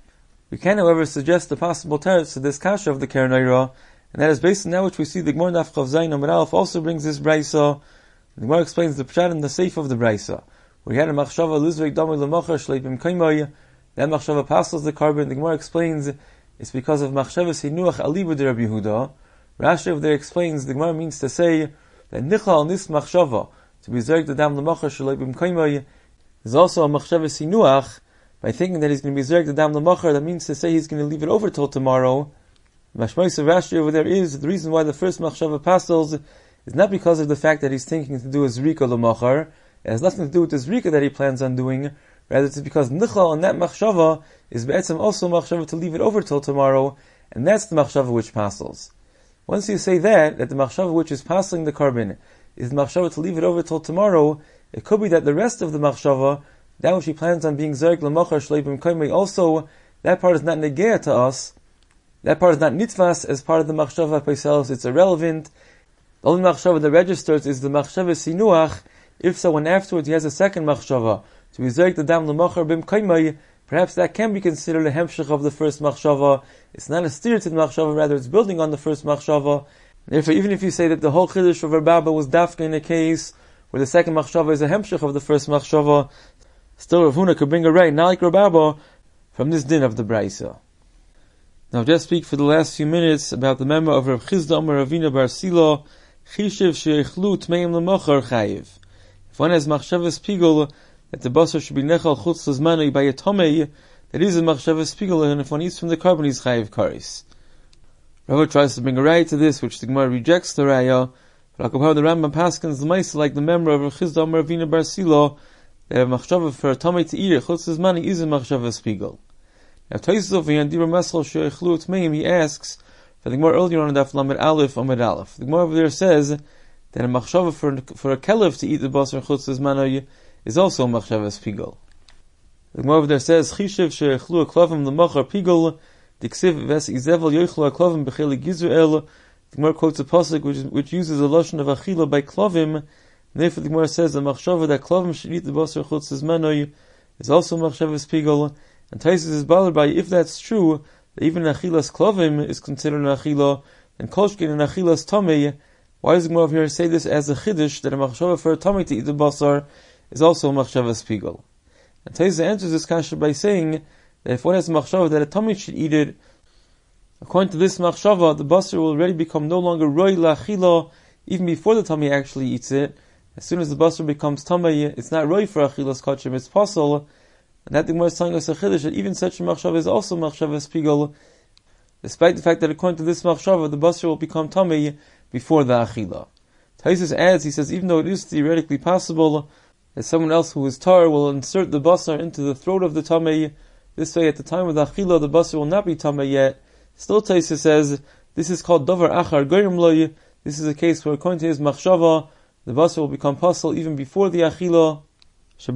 We can, however, suggest the possible teretz to this kasha of the Keren Oyer, and that is based on that which we see the Gemara Naf Chav Zayin Amud Aleph also brings this Braisa. The Gemara explains the pshat in the seif of the Braisa, where he had a Machshava Lizvei Damei L'Machar Shlei Bim Kaimei, that Machshava passes the carbon. The Gemara explains it's because of Machshavas Sinuach Alibu de Rabbi Yehuda. Rashi over there explains the Gemara means to say that Nichal Nis Machshava to be Zerg the Dam L'Machar Shloi Bim Kaimei is also a Machshavas Sinuach. By thinking that he's going to be Zerg the Dam L'Machar, that means to say he's going to leave it over till tomorrow. Mashmois of Rashi over there is the reason why the first Machshava passes is not because of the fact that he's thinking to do a Zrika L'Machar. It has nothing to do with the Zrika that he plans on doing. Rather, it's because Nichal on that Machshava is Be'etzem also Machshava to leave it over till tomorrow, and that's the Machshava which passes. Once you say that, that the Machshava which is passing the carbon is the Machshava to leave it over till tomorrow, it could be that the rest of the Machshava, that which he plans on being Zerg L'Machar Shlei Bim Kaimei, also that part is not negea to us. That part is not nitvas as part of the machshava paiselos. It's irrelevant. The only machshava that registers is the machshava sinuach. If so, when afterwards he has a second machshava to resurrect the dam l'machar bim kaimai, perhaps that can be considered a hemshech of the first machshava. It's not a steer to the machshava, rather it's building on the first machshava. Therefore, even if you say that the whole chiddush of Rabba was dafka in a case where the second machshava is a hemshech of the first machshava, still Rav Huna could bring a right, not like Rabba, from this din of the Braisa. Now, just speak for the last few minutes about the memo of Rav Chizda Amar Ravina Bar Sila, Chishiv she'echlu tmeim l'machar chayiv. If one has machshavas pigul, that the basar should be nechal chutz l'zmanei by a tomei, that is a machshavas pigul, and if one eats from the carbon, he's chayiv karis. Rava tries to bring a raya to this, which the Gemara rejects the raya, but I'll the Rambam Paskins the Maisa like the member of Rav Chizda Amar Ravina Bar Sila, that a machshavah for a tomei to eat it, chutz l'zmanei, is a machshavas pigul. Now, Taisov Yandira Mesel she'echlu tmeim, he asks, for the Gemara earlier on in Daf Lamed Aleph, Amud Aleph. The Gemara over there says that a machshava for, for a kelev to eat the basar chutz l'zmanei is also a machshavas pigul. The Gemara over there says, Chishiv she'echlu klavim l'machar pigul, diksiv ves izevel yoichlu klavim b'cheli gizrael. The Gemara quotes a pasuk which, which uses a lashon of achila by klavim, and therefore the Gemara says the machshava that klavim should eat the basar chutz l'zmanei is also machshavas pigul. And Taisus is bothered by, if that's true, that even achilas klavim is considered an achila, and kolshkin an achilas tomei, why does the Gemara over here say this as a chiddush, that a machshava for a tomei to eat the basar is also a machshavas pigul? And Taisus answers this kasha by saying that if one has a machshava that a tomei should eat it, according to this machshava, the basar will already become no longer roi la'achila, even before the tomei actually eats it. As soon as the basar becomes tomei, it's not roi for achilas kachim, it's pasal. And that the Gemara is telling us a chiddush that even such a machshava is also machshavas pigul, despite the fact that according to this machshava, the basar will become tamei before the achila. Taisus adds, he says, even though it is theoretically possible that someone else who is tar will insert the basar into the throat of the tamei, this way at the time of the achila the basar will not be tamei yet, still Taisus says, this is called davar achar goyim loy. This is a case where according to his machshava, the basar will become pasal even before the achila, since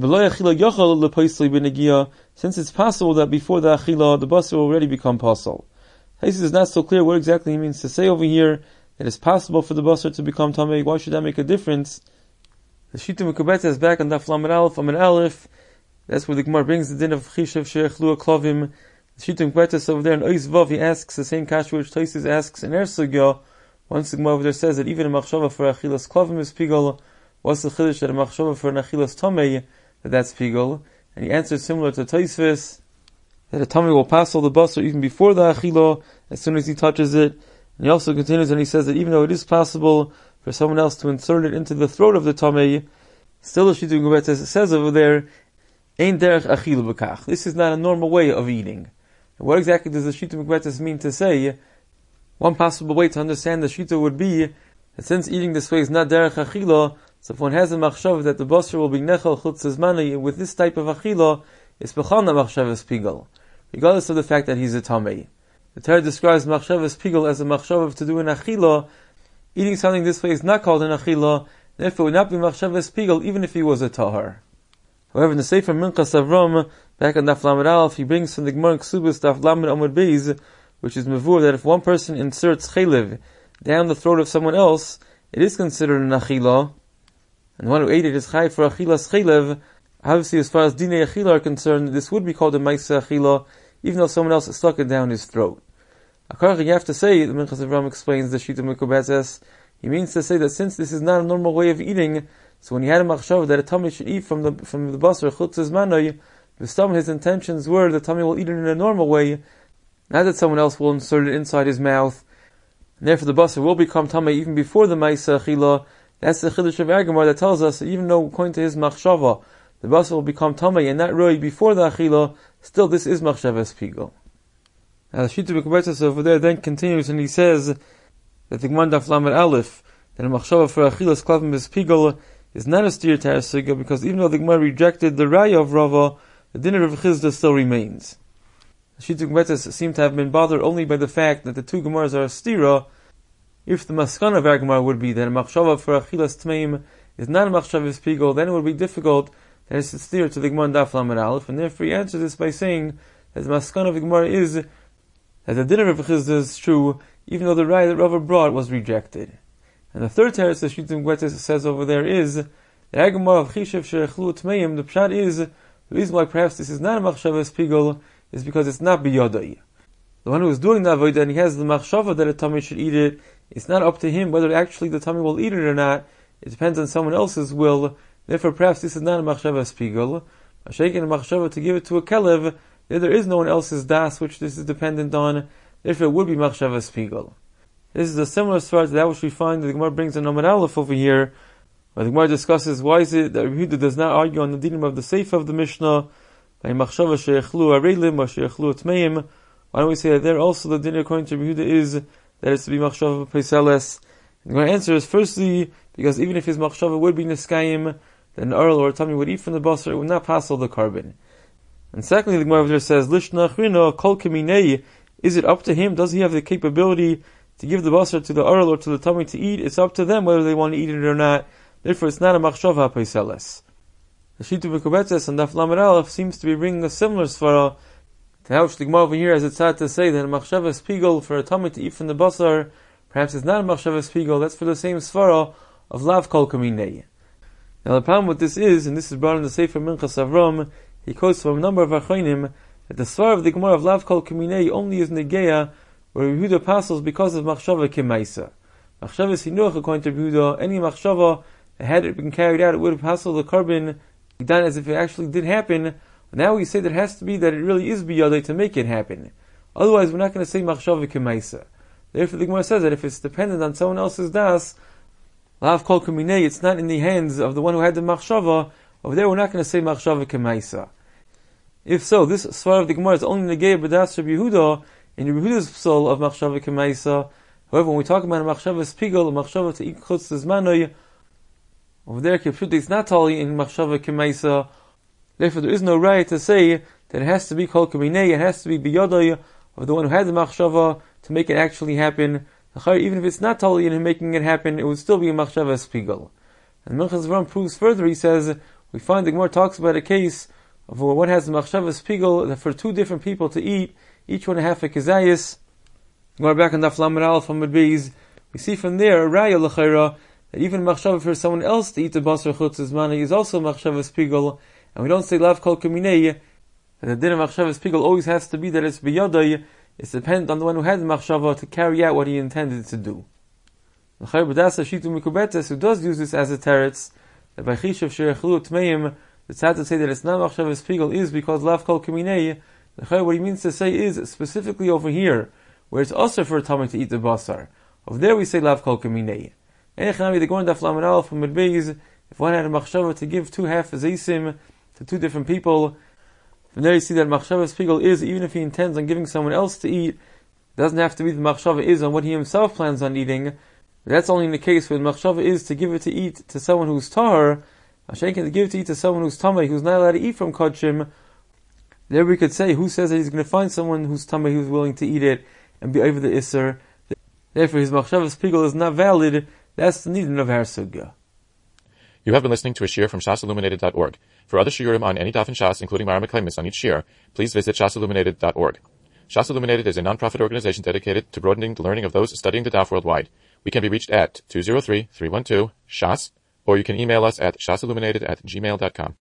it's possible that before the achila, the basar will already become pasal. Taisus is not so clear what exactly he means to say over here, that it's possible for the basar to become tamei. Why should that make a difference? The Shita Mekubeta is back on Daf Lamed Aleph, Amud Aleph. That's where the Gemara brings the din of Chishiv she'echlu klavim. The Shita Mekubeta is over there in Ois Vav, he asks the same kasha which Taisus asks in Er Sugya. Once the Gemara over there says that even a machshava for achilas klavim is pigul, what's the chiddush that a machshava for an achilas tomei, that that's pigul? And he answers similar to Taisvis, that a tomei will pass all the basar even before the achila, as soon as he touches it. And he also continues and he says that even though it is possible for someone else to insert it into the throat of the tomei, still the Shita Mekubeta says over there, ein derech achila b'kach. This is not a normal way of eating. And what exactly does the Shita Mekubeta mean to say? One possible way to understand the Shita would be that since eating this way is not derech achila, so if one has a machshava that the basar will be nechal chutz l'zmanei with this type of achila, it's b'chal na machshavas pigul, regardless of the fact that he's a tamei. The Torah describes machshavas pigul as a machshava to do an achila. Eating something this way is not called an achila, therefore it would not be machshavas pigul even if he was a tahar. However, in the Sefer Minchas Avram, back on Daf Lamed Aleph, he brings from the Gemara in Ksubas Daf Lamed Amud Beis, which is mevur, that if one person inserts chaylev down the throat of someone else, it is considered an achila, and the one who ate it is chay for achilas chaylev. Obviously, as far as dinei achila are concerned, this would be called a ma'aseh achila, even though someone else stuck it down his throat. Akarach, you have to say, the Minchas Avram explains the Shita Mekubeta, he means to say that since this is not a normal way of eating, so when he had a machshava that a tummy should eat from the from the basar chutz l'zmanei, the stomach, his intentions were the tummy will eat it in a normal way, not that someone else will insert it inside his mouth, and therefore the basar will become tamei even before the ma'aseh achila. That's the chiddush of Agamar that tells us that even though according to his machshava the basar will become tamei and not roi before the achila, still this is machshavas pigul. Now the Shita Mekubeta over there then continues and he says that the Gemara Daf Lamed Aleph, that a machshava for achilas klavim is pigul, is not a steer to Suga, because even though the Gemara rejected the raya of Rava, the din of Rav Chizda still remains. The Shita Mekubeta seem to have been bothered only by the fact that the two Gemaras are a stira. If the maskana of our Gemara would be that a machshava for achilas tmeim is not a machshavas pigul, then it would be difficult that it's a steer to the Gemara Daf Lamed Aleph, and therefore he answers this by saying as Maskana of the Gemara is that the din of Rav Chisda is true, even though the raya that Rava brought was rejected. And the third teretz that Shita Mekubetz says over there is the Gemara of Chishev She'echlu Tmeim. The pshat is the reason why perhaps this is not a machshava spigel is because it's not biyadai. The one who is doing the avodah and he has the machshava that a tummy should eat it, it's not up to him whether actually the tummy will eat it or not. It depends on someone else's will. Therefore, perhaps this is not a machshava spigel. A shaking a machshava to give it to a kelev, there, there is no one else's das which this is dependent on. Therefore, it would be machshava spigel. This is a similar story to that which we find that the Gemara brings a Nomen Aleph over here, where the Gemara discusses why is it that Rabbi Yehuda does not argue on the dinim of the Seif of the Mishnah, by machshava she'echlu arelim or she'echlu tmeim. Why don't we say that there also the din according to Rabbi Yehuda is that it's to be machshava peiseles? The Gemara answer is firstly because even if his machshava would be neskayim, then an Earl or a tummy would eat from the basar, it would not pass all the carbon. And secondly, the Gemara over there says lishna achrina kol keminei. Is it up to him? Does he have the capability to give the basar to the Earl or to the tummy to eat? It's up to them whether they want to eat it or not. Therefore, it's not a machshava peiseles. The Shita Mekubetz and Daf Lamed Aleph seems to be bringing a similar svara to how the Gemara over here has it sad to say that a machshava spiegel for a tummy to eat from the basar, perhaps it's not a machshava spiegel. That's for the same svara of lav kol kaminei. Now the problem with this is, and this is brought in the Sefer Minchas Avram, he quotes from a number of Achronim that the svara of the Gemara of lav kol kaminei only is negeya where Yehuda passes because of machshava kemaisa. Machshava sinuach according to Yehuda, any machshava that had it been carried out, it would have passed the carbon done as if it actually did happen. Now we say that it has to be that it really is biyadai to make it happen. Otherwise, we're not going to say machshava kemaisa. Therefore, the Gemara says that if it's dependent on someone else's das, lav kol kaminei, it's not in the hands of the one who had the machshava. Over there, we're not going to say machshava kemaisa. If so, this svar of the Gemara is only negei b'das Rabbi Yehuda in Rabbi Yehuda's psal of machshava kemaisa. However, when we talk about a machshava spigel, a machshava to eat chutz zmanoi, over there, it's not totally in machshava kemaisa. Therefore, there is no right to say that it has to be kol kaminei, it has to be biyadai of the one who had the machshava to make it actually happen. Even if it's not totally in him making it happen, it would still be a machshava spigel. And Minchas Avram proves further. He says we find the Gemara talks about a case of where one has the machshava spigel that for two different people to eat, each one a half a kezayis. Going back on Daf Lamed Aleph from Medbeis, we see from there a raya l'chayra that even machshava for someone else to eat the basar chutz zmani is also machshava spigel, and we don't say lav kol kaminei. And the din of machshava spigel always has to be that it's biyadai. It's dependent on the one who had the machshava to carry out what he intended to do. The Chayr B'dasa Shita Mekubetz, who does use this as a teretz, that by Chishev She'echlu Tmeim, it's sad to say that it's not machshava spigel is because lav kol kaminei. The Chayr, what he means to say is specifically over here, where it's also for a tummy to eat the basar. Over there we say lav kol kaminei. Enechanami, the Gemara Daf Lamed Aleph from Medbeis, if one had a machshava to give two half zaysim to two different people, from there you see that machshava spigel is, even if he intends on giving someone else to eat, it doesn't have to be the machshava is on what he himself plans on eating. That's only in the case where the machshava is to give it to eat to someone who's tahar. Hashem can give it to eat to someone who's tamei, who's not allowed to eat from kodshim. There we could say, who says that he's going to find someone who's tamei who's willing to eat it and be over the isser? Therefore his machshava spigel is not valid. That's the need of Har Sugya. You have been listening to a shiur from shas illuminated dot org. For other shiurim on any daf in Shas, including Mareh Meklaimis on each shiur, please visit shas illuminated dot org. Shas Illuminated is a non-profit organization dedicated to broadening the learning of those studying the daf worldwide. We can be reached at two zero three, three one two, shas, or you can email us at shasilluminated at gmail dot com.